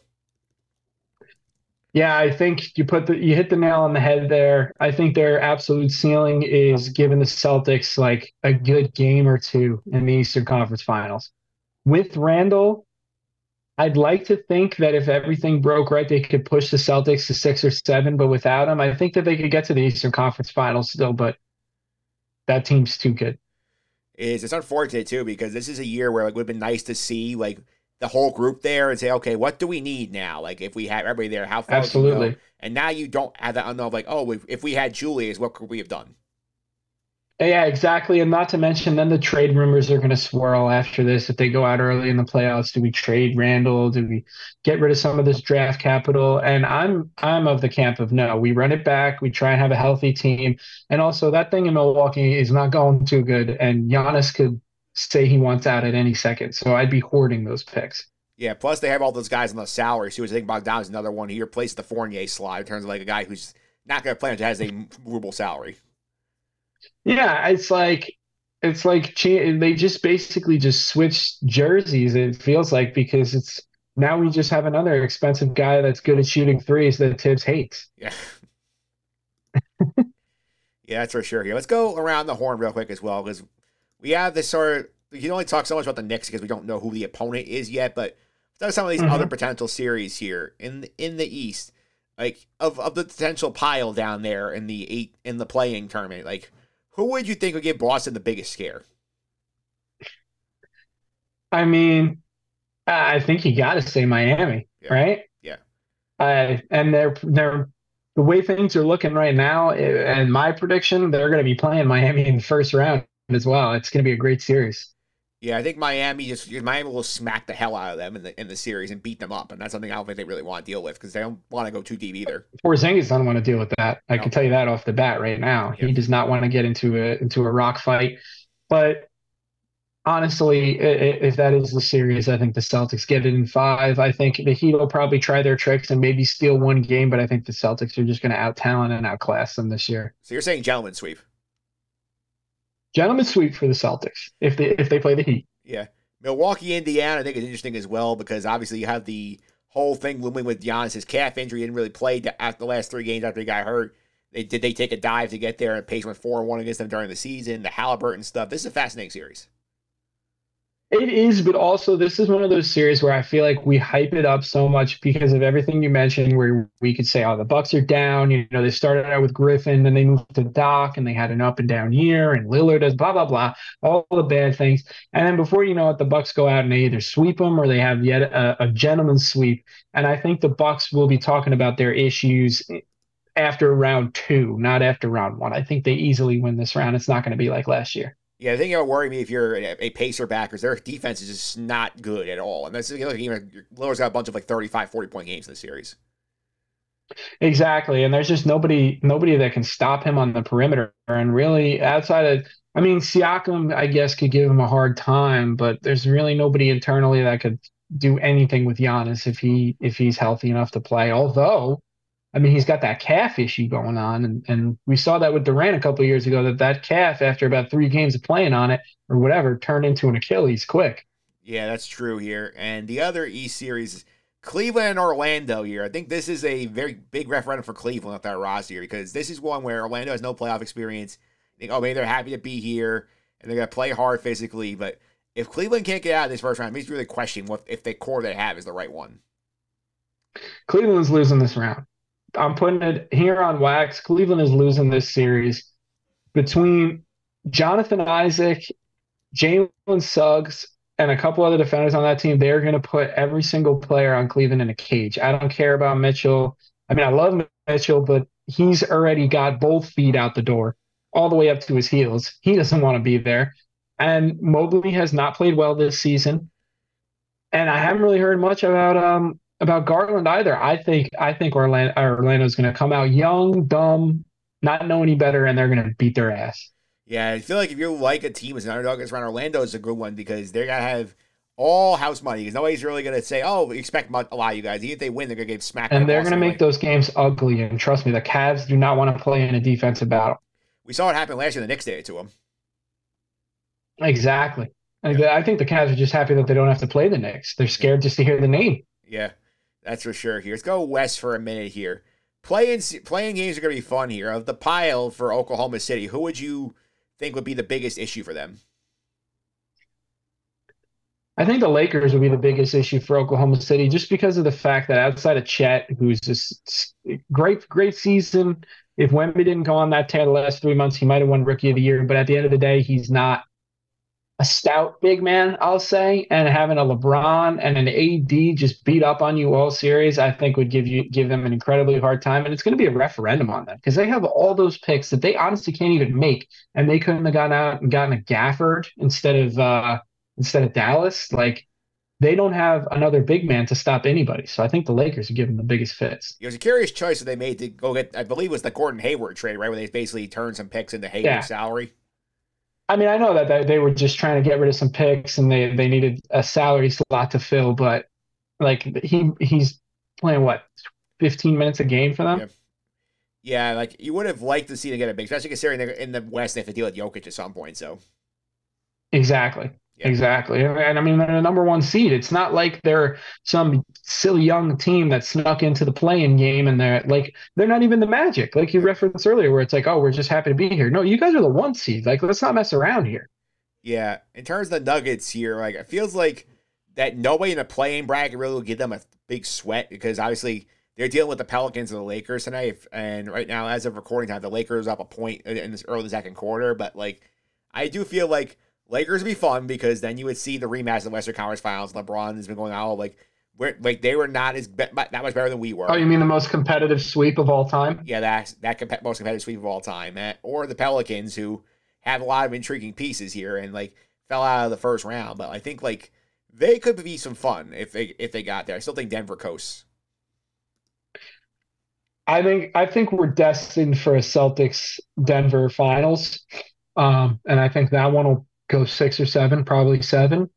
Yeah, I think you hit the nail on the head there. I think their absolute ceiling is giving the Celtics like a good game or 2 in the Eastern Conference Finals. With Randle, I'd like to think that if everything broke right, they could push the Celtics to 6 or 7. But without him, I think that they could get to the Eastern Conference Finals still. But that team's too good. It's unfortunate too because this is a year where like it would have been nice to see like the whole group there and say, okay, what do we need now? Like, if we have everybody there, how far can we go? And now you don't have that unknown of like, oh, if we had Julius, what could we have done? Yeah, exactly. And not to mention, then the trade rumors are going to swirl after this. If they go out early in the playoffs, do we trade Randall? Do we get rid of some of this draft capital? And I'm of the camp of no. We run it back. We try and have a healthy team. And also, that thing in Milwaukee is not going too good. And Giannis could say he wants out at any second. So I'd be hoarding those picks. Yeah, plus they have all those guys on the salary. So I think Bogdan's another one. He replaced the Fournier slot in terms of like a guy who's not going to play until has a movable salary. Yeah, it's like they just basically just switched jerseys. It feels like, because it's now we just have another expensive guy that's good at shooting threes that Tibbs hates. Yeah, yeah, that's for sure. Here, let's go around the horn real quick as well, because we have this sort of. You can only talk so much about the Knicks because we don't know who the opponent is yet, but some of these other potential series here in the East, like of the potential pile down there in the playing tournament, like. Who would you think would give Boston the biggest scare? I mean, I think you got to say Miami, right? Yeah. And they're the way things are looking right now, and my prediction, they're going to be playing Miami in the first round as well. It's going to be a great series. Yeah, I think Miami will smack the hell out of them in the series and beat them up, and that's something I don't think they really want to deal with because they don't want to go too deep either. Porzingis doesn't want to deal with that. I can tell you that off the bat right now. He does not want to get into a rock fight. But honestly, if that is the series, I think the Celtics get it in 5. I think the Heat will probably try their tricks and maybe steal one game, but I think the Celtics are just going to out-talent and outclass them this year. So you're saying gentleman sweep? Gentlemen sweep for the Celtics if they play the Heat. Yeah. Milwaukee, Indiana, I think is interesting as well because obviously you have the whole thing looming with Giannis. His calf injury didn't really play after the last 3 games after he got hurt. They take a dive to get there and Pacers went 4-1 against them during the season. The Halliburton stuff. This is a fascinating series. It is, but also this is one of those series where I feel like we hype it up so much because of everything you mentioned, where we could say, oh, the Bucks are down. You know, they started out with Griffin, then they moved to Doc, and they had an up and down year, and Lillard does blah, blah, blah, all the bad things. And then before you know it, the Bucks go out and they either sweep them or they have yet a gentleman's sweep. And I think the Bucks will be talking about their issues after round 2, not after round 1. I think they easily win this round. It's not going to be like last year. Yeah, the thing that would worry me if you're a Pacer backer is their defense is just not good at all. And that's even Lillard's got a bunch of like 35, 40-point games in the series. Exactly. And there's just nobody that can stop him on the perimeter. And really outside of, I mean, Siakam, I guess, could give him a hard time, but there's really nobody internally that could do anything with Giannis if he's healthy enough to play. Although, I mean, he's got that calf issue going on, and we saw that with Durant a couple of years ago, that calf, after about 3 games of playing on it or whatever, turned into an Achilles quick. Yeah, that's true here. And the other East series, Cleveland and Orlando here. I think this is a very big referendum for Cleveland with that roster here because this is one where Orlando has no playoff experience. I think, maybe they're happy to be here, and they're going to play hard physically. But if Cleveland can't get out of this first round, it makes me really question if the core they have is the right one. Cleveland's losing this round. I'm putting it here on wax. Cleveland is losing this series between Jonathan Isaac, Jalen Suggs, and a couple other defenders on that team. They're going to put every single player on Cleveland in a cage. I don't care about Mitchell. I mean, I love Mitchell, but he's already got both feet out the door, all the way up to his heels. He doesn't want to be there. And Mobley has not played well this season. And I haven't really heard much about Garland either. I think Orlando's going to come out young, dumb, not know any better, and they're going to beat their ass. Yeah, I feel like if you like a team as an underdog around Orlando is a good one because they're going to have all house money because nobody's really going to say, oh, we expect a lot of you guys. Even if they win, they're going to get smacked. And they're going to make those games ugly. And trust me, the Cavs do not want to play in a defensive battle. We saw it happen last year. The Knicks did it to them. Exactly. Yeah. I think the Cavs are just happy that they don't have to play the Knicks. They're scared just to hear the name. Yeah. That's for sure here. Let's go west for a minute here. Playing games are going to be fun here. Of the pile for Oklahoma City, who would you think would be the biggest issue for them? I think the Lakers would be the biggest issue for Oklahoma City just because of the fact that outside of Chet, who's just great season, if Wemby didn't go on that tear the last 3 months, he might have won Rookie of the Year. But at the end of the day, he's not stout big man, I'll say, and having a LeBron and an AD just beat up on you all series, I think would give them an incredibly hard time. And it's going to be a referendum on that because they have all those picks that they honestly can't even make, and they couldn't have gone out and gotten a Gafford instead of Dallas. Like they don't have another big man to stop anybody. So I think the Lakers are giving the biggest fits. It was a curious choice that they made to go get, I believe it was the Gordon Hayward trade, right? Where they basically turned some picks into Hayward's salary. I mean, I know that they were just trying to get rid of some picks and they needed a salary slot to fill, but like he's playing what, 15 minutes a game for them? Yeah, like you would have liked to see them get a big, especially considering they're in the West, they have to deal with Jokic at some point. So exactly. Exactly. And I mean, they're the number one seed. It's not like they're some silly young team that snuck into the play-in game and they're not even the Magic, like you referenced earlier, where it's like, oh, we're just happy to be here. No, you guys are the one seed. Like, let's not mess around here. Yeah. In terms of the Nuggets here, like it feels like that nobody in the play-in bracket really will give them a big sweat because obviously they're dealing with the Pelicans and the Lakers tonight. And right now, as of recording time, the Lakers are up a point in this early second quarter. But like, I do feel like Lakers would be fun because then you would see the rematch of the Western Conference Finals. LeBron has been going out they were not that much better than we were. Oh, you mean the most competitive sweep of all time? Yeah, that most competitive sweep of all time. Or the Pelicans, who have a lot of intriguing pieces here and like fell out of the first round. But I think like they could be some fun if they got there. I still think Denver coasts. I think we're destined for a Celtics Denver finals, and I think that one will go 6 or 7, probably 7.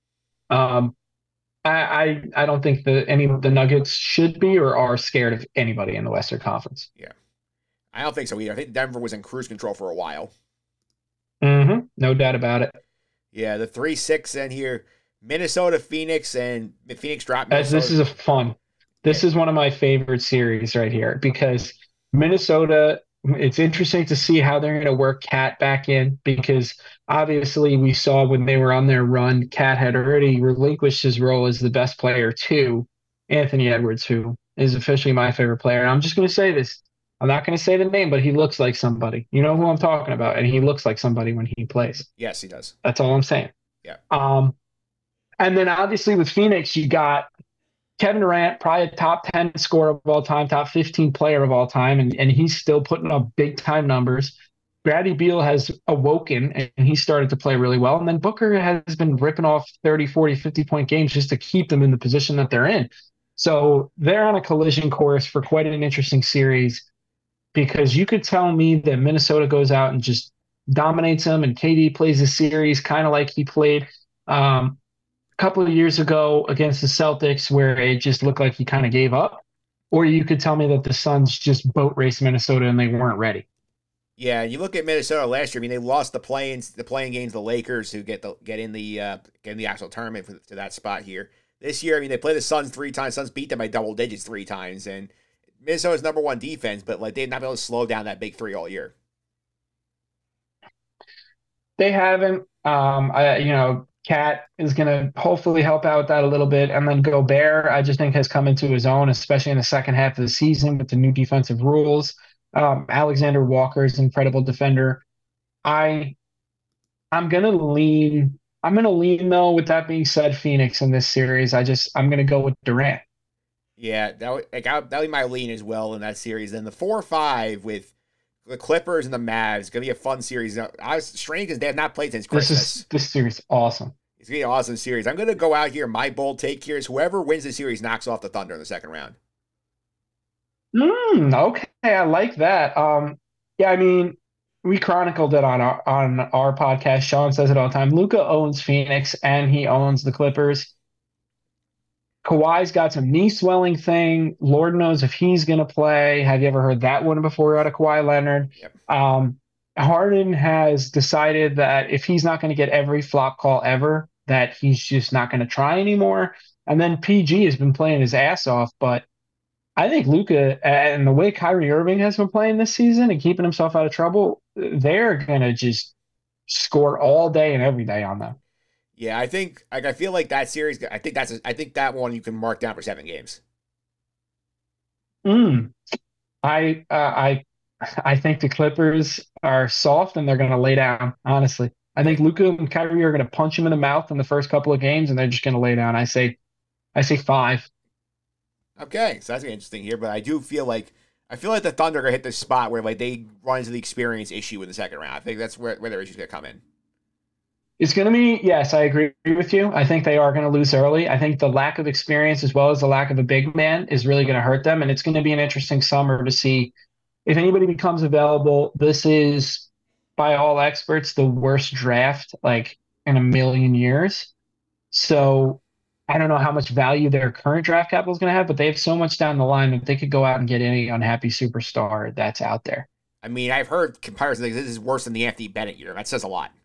I don't think that any of the Nuggets should be or are scared of anybody in the Western Conference. Yeah, I don't think so either. I think Denver was in cruise control for a while. No doubt about it. Yeah, the 3-6 in here, Minnesota, Phoenix, and Phoenix dropped Minnesota. This is one of my favorite series right here because Minnesota, it's interesting to see how they're going to work Cat back in because obviously we saw when they were on their run, Cat had already relinquished his role as the best player to Anthony Edwards, who is officially my favorite player. And I'm just going to say this. I'm not going to say the name, but he looks like somebody. You know who I'm talking about, and he looks like somebody when he plays. Yes, he does. That's all I'm saying. Yeah. And then obviously with Phoenix, you got Kevin Durant, probably a top 10 scorer of all time, top 15 player of all time, and he's still putting up big-time numbers. Bradley Beal has awoken, and he started to play really well. And then Booker has been ripping off 30, 40, 50-point games just to keep them in the position that they're in. So they're on a collision course for quite an interesting series because you could tell me that Minnesota goes out and just dominates them, and KD plays the series kind of like he played couple of years ago against the Celtics where it just looked like he kind of gave up, or you could tell me that the Suns just boat raced Minnesota and they weren't ready. Yeah, you look at Minnesota last year. I mean, they lost the playing games to the Lakers, who get in the actual tournament to that spot here. This year, I mean, they play the Suns 3 times. Suns beat them by double digits 3 times, and Minnesota's number 1 defense, but like they've not been able to slow down that big 3 all year. They haven't. Cat is going to hopefully help out with that a little bit. And then Gobert, I just think, has come into his own, especially in the second half of the season with the new defensive rules. Alexander Walker is an incredible defender. I'm going to lean, though, with that being said, Phoenix in this series. I'm going to go with Durant. Yeah, that would be my lean as well in that series. Then the 4-5 with the Clippers and the Mavs is going to be a fun series. I was strange because they have not played since Christmas. This series is awesome. It's going to be an awesome series. I'm going to go out here. My bold take here is whoever wins the series knocks off the Thunder in the second round. Okay, I like that. Yeah, I mean, we chronicled it on our podcast. Sean says it all the time. Luka owns Phoenix and he owns the Clippers. Kawhi's got some knee swelling thing. Lord knows if he's going to play. Have you ever heard that one before out of Kawhi Leonard? Yep. Harden has decided that if he's not going to get every flop call ever, that he's just not going to try anymore. And then PG has been playing his ass off. But I think Luka and the way Kyrie Irving has been playing this season and keeping himself out of trouble, they're going to just score all day and every day on them. Yeah, I feel like that series. I think that one you can mark down for 7 games. I think the Clippers are soft and they're going to lay down. Honestly, I think Luka and Kyrie are going to punch him in the mouth in the first couple of games, and they're just going to lay down. I say 5. Okay, so that's interesting here, but I feel like the Thunder are gonna hit this spot where like they run into the experience issue in the second round. I think that's where their issue's gonna come in. It's going to be, yes, I agree with you. I think they are going to lose early. I think the lack of experience as well as the lack of a big man is really going to hurt them, and it's going to be an interesting summer to see if anybody becomes available. This is, by all experts, the worst draft like in a million years. So I don't know how much value their current draft capital is going to have, but they have so much down the line that they could go out and get any unhappy superstar that's out there. I mean, I've heard comparisons like this is worse than the Anthony Bennett year. That says a lot.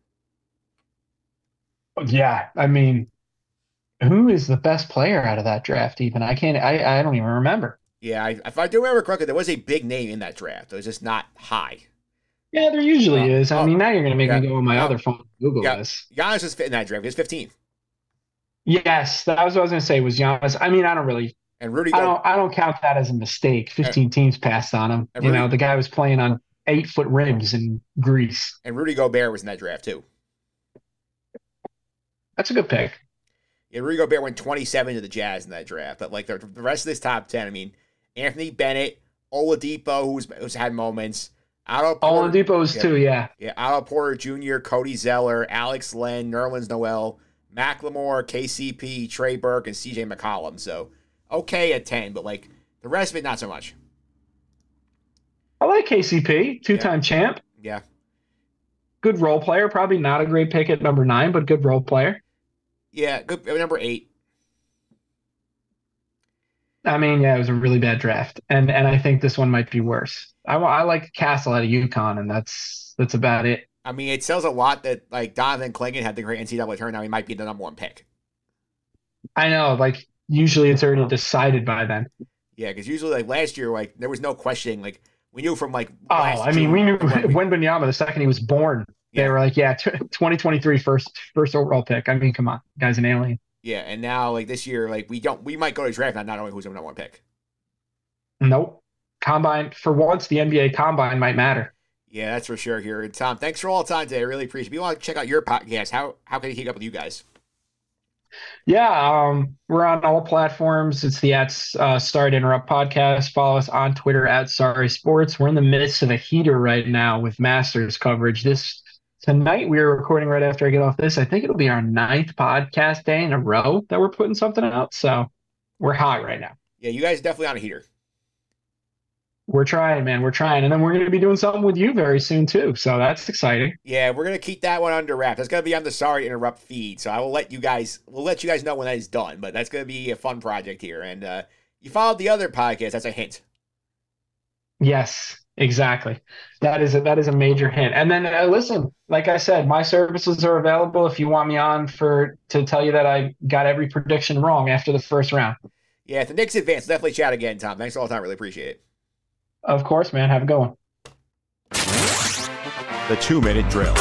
Yeah, I mean, who is the best player out of that draft? Even I don't even remember. Yeah, if I do remember correctly, there was a big name in that draft. It was just not high. Yeah, there usually is. I mean, now you're going to make me go on my other phone Google this. Giannis was fit in that draft. He was 15. Yes, that was what I was going to say. Was Giannis? I mean, I don't count that as a mistake. 15 teams passed on him. The guy was playing on 8-foot rims in Greece. And Rudy Gobert was in that draft too. That's a good pick. Yeah, Rudy Gobert went 27 to the Jazz in that draft. But like the rest of this top 10, I mean, Anthony Bennett, Oladipo, who's had moments. Oladipo's too, yeah. Yeah, Otto Porter Jr., Cody Zeller, Alex Len, Nerlens Noel, Macklemore, KCP, Trey Burke, and CJ McCollum. So, okay at 10, but like the rest of it, not so much. I like KCP, two-time champ. Yeah. Good role player. Probably not a great pick at number 9, but good role player. Yeah, good. Number 8. I mean, yeah, it was a really bad draft, and I think this one might be worse. I like Castle out of UConn, and that's about it. I mean, it tells a lot that like Donovan Clingan had the great NCAA tournament. Now he might be the number 1 pick. I know, like usually it's already decided by then. Yeah, because usually like last year, like there was no questioning. Like we knew from like. We knew Wembanyama the second he was born. They were like, 2023 first overall pick. I mean, come on, guy's an alien. Yeah, and now like this year, like we might go to draft not knowing who's the number 1 pick. Nope. Combine, for once, the NBA Combine might matter. Yeah, that's for sure here. And Tom, thanks for all the time today. I really appreciate it. If you want to check out your podcast, how can you keep up with you guys? Yeah, we're on all platforms. It's the Start Interrupt podcast. Follow us on Twitter at Sorry Sports. We're in the midst of a heater right now with Masters coverage. Tonight we are recording right after I get off this. I think it'll be our 9th podcast day in a row that we're putting something out. So we're hot right now. Yeah, you guys are definitely on a heater. We're trying, man. We're trying. And then we're going to be doing something with you very soon, too. So that's exciting. Yeah, we're going to keep that one under wraps. That's going to be on the Sorry to Interrupt feed. So we'll let you guys know when that is done. But that's going to be a fun project here. And you followed the other podcast. That's a hint. Yes, exactly. That is a major hint. And then listen, like I said, my services are available if you want me on to tell you that I got every prediction wrong after the first round. Yeah, if the Knicks advance, definitely chat again, Tom. Thanks all the time. Really appreciate it. Of course, man. Have a good one. The 2-minute drill.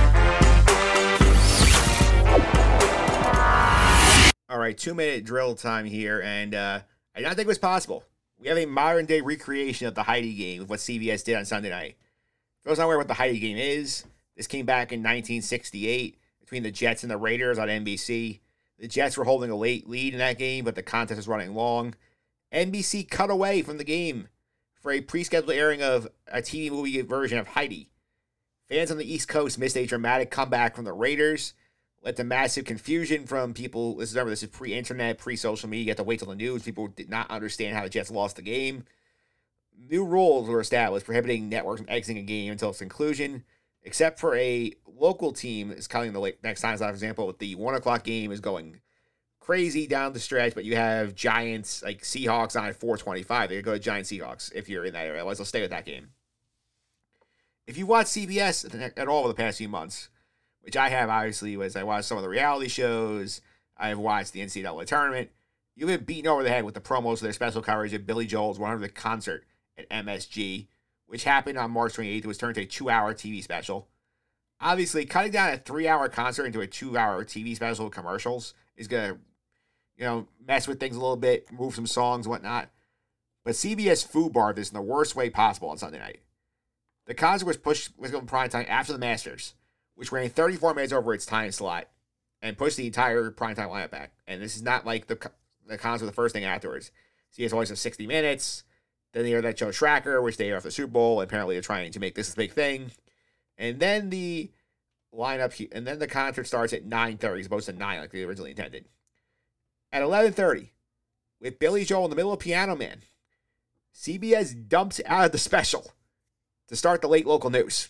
All right, 2-minute drill time here, and I don't think it was possible. We have a modern-day recreation of the Heidi game with what CBS did on Sunday night. For those not aware what the Heidi game is, this came back in 1968 between the Jets and the Raiders on NBC. The Jets were holding a late lead in that game, but the contest was running long. NBC cut away from the game for a pre-scheduled airing of a TV movie version of Heidi. Fans on the East Coast missed a dramatic comeback from the Raiders, led to massive confusion from people. This is pre-internet, pre-social media. You have to wait till the news. People did not understand how the Jets lost the game. New rules were established prohibiting networks from exiting a game until its conclusion, except for a local team is counting the next time. For example, the 1 o'clock game is going crazy down the stretch, but you have Giants, like Seahawks on at 4:25. They go to Giants Seahawks if you're in that area. Otherwise, they'll stay with that game. If you watch CBS at all over the past few months, which I have, obviously, as I watched some of the reality shows, I've watched the NCAA tournament, you've been beaten over the head with the promos for their special coverage of Billy Joel's 100th concert at MSG, which happened on March 28th. It was turned to a 2-hour TV special. Obviously, cutting down a 3-hour concert into a 2-hour TV special with commercials is going to, mess with things a little bit, move some songs and whatnot. But CBS foobarred this in the worst way possible on Sunday night. The concert was going prime time after the Masters, which ran 34 minutes over its time slot and pushed the entire primetime lineup back. And this is not like the cons were the first thing afterwards. CBS always has 60 minutes. Then they aired that show Tracker, which they aired after the Super Bowl. And apparently they're trying to make this a big thing. And then the lineup, and then the concert starts at 9:30 as opposed to 9 like they originally intended. At 11:30, with Billy Joel in the middle of Piano Man, CBS dumps out of the special to start the late local news.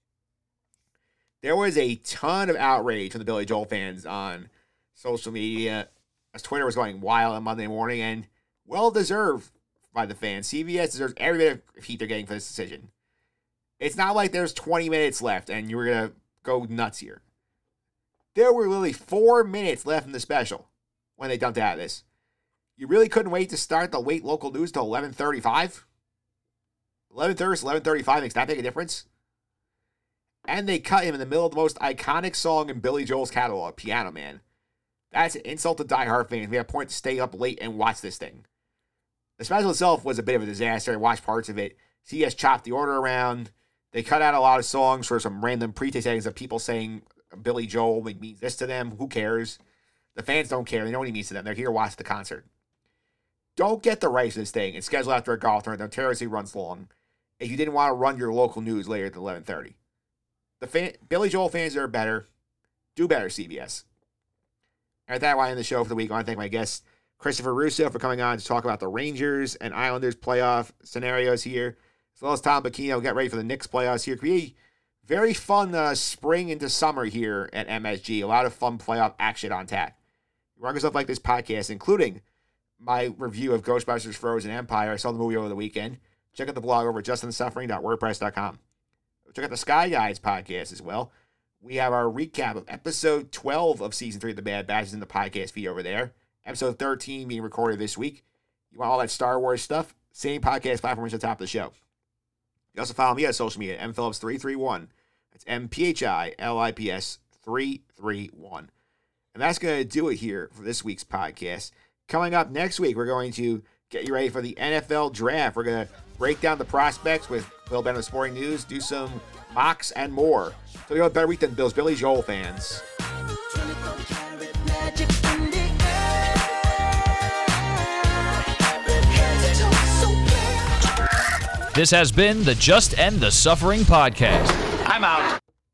There was a ton of outrage from the Billy Joel fans on social media as Twitter was going wild on Monday morning, and well-deserved by the fans. CBS deserves every bit of heat they're getting for this decision. It's not like there's 20 minutes left and you were going to go nuts here. There were literally 4 minutes left in the special when they dumped out of this. You really couldn't wait to start the late local news till 11:35? 11:30 to 11:35 makes that big a difference? And they cut him in the middle of the most iconic song in Billy Joel's catalog, Piano Man. That's an insult to diehard fans. We have a point to stay up late and watch this thing. The special itself was a bit of a disaster. I watched parts of it. CBS chopped the order around. They cut out a lot of songs for some random pre-tape settings of people saying Billy Joel means this to them. Who cares? The fans don't care. They know what he means to them. They're here to watch the concert. Don't get the rights to this thing and schedule after a golf tournament that notoriously runs long if you didn't want to run your local news later than 11:30. Billy Joel fans are better. Do better, CBS. And with that, I want to end the show for the week. I want to thank my guest, Christopher Russo, for coming on to talk about the Rangers and Islanders playoff scenarios here, as well as Tom Bacchino. Get ready for the Knicks playoffs here. It could be a very fun spring into summer here at MSG. A lot of fun playoff action on tap. You want yourself like this podcast, including my review of Ghostbusters Frozen Empire. I saw the movie over the weekend. Check out the blog over at justandthesuffering.wordpress.com. Check out the Sky Guys podcast as well. We have our recap of episode 12 of season 3 of The Bad Batch in the podcast feed over there. Episode 13 being recorded this week. You want all that Star Wars stuff? Same podcast platform at the top of the show. You also follow me on social media, mphillips331. That's MPHILIPS 331. And that's going to do it here for this week's podcast. Coming up next week, we're going to get you ready for the NFL draft. We're going to break down the prospects with Bill Bennett of Sporting News, do some mocks and more. So you have a better week than Bill's Billy Joel fans. This has been the Just End the Suffering podcast. I'm out.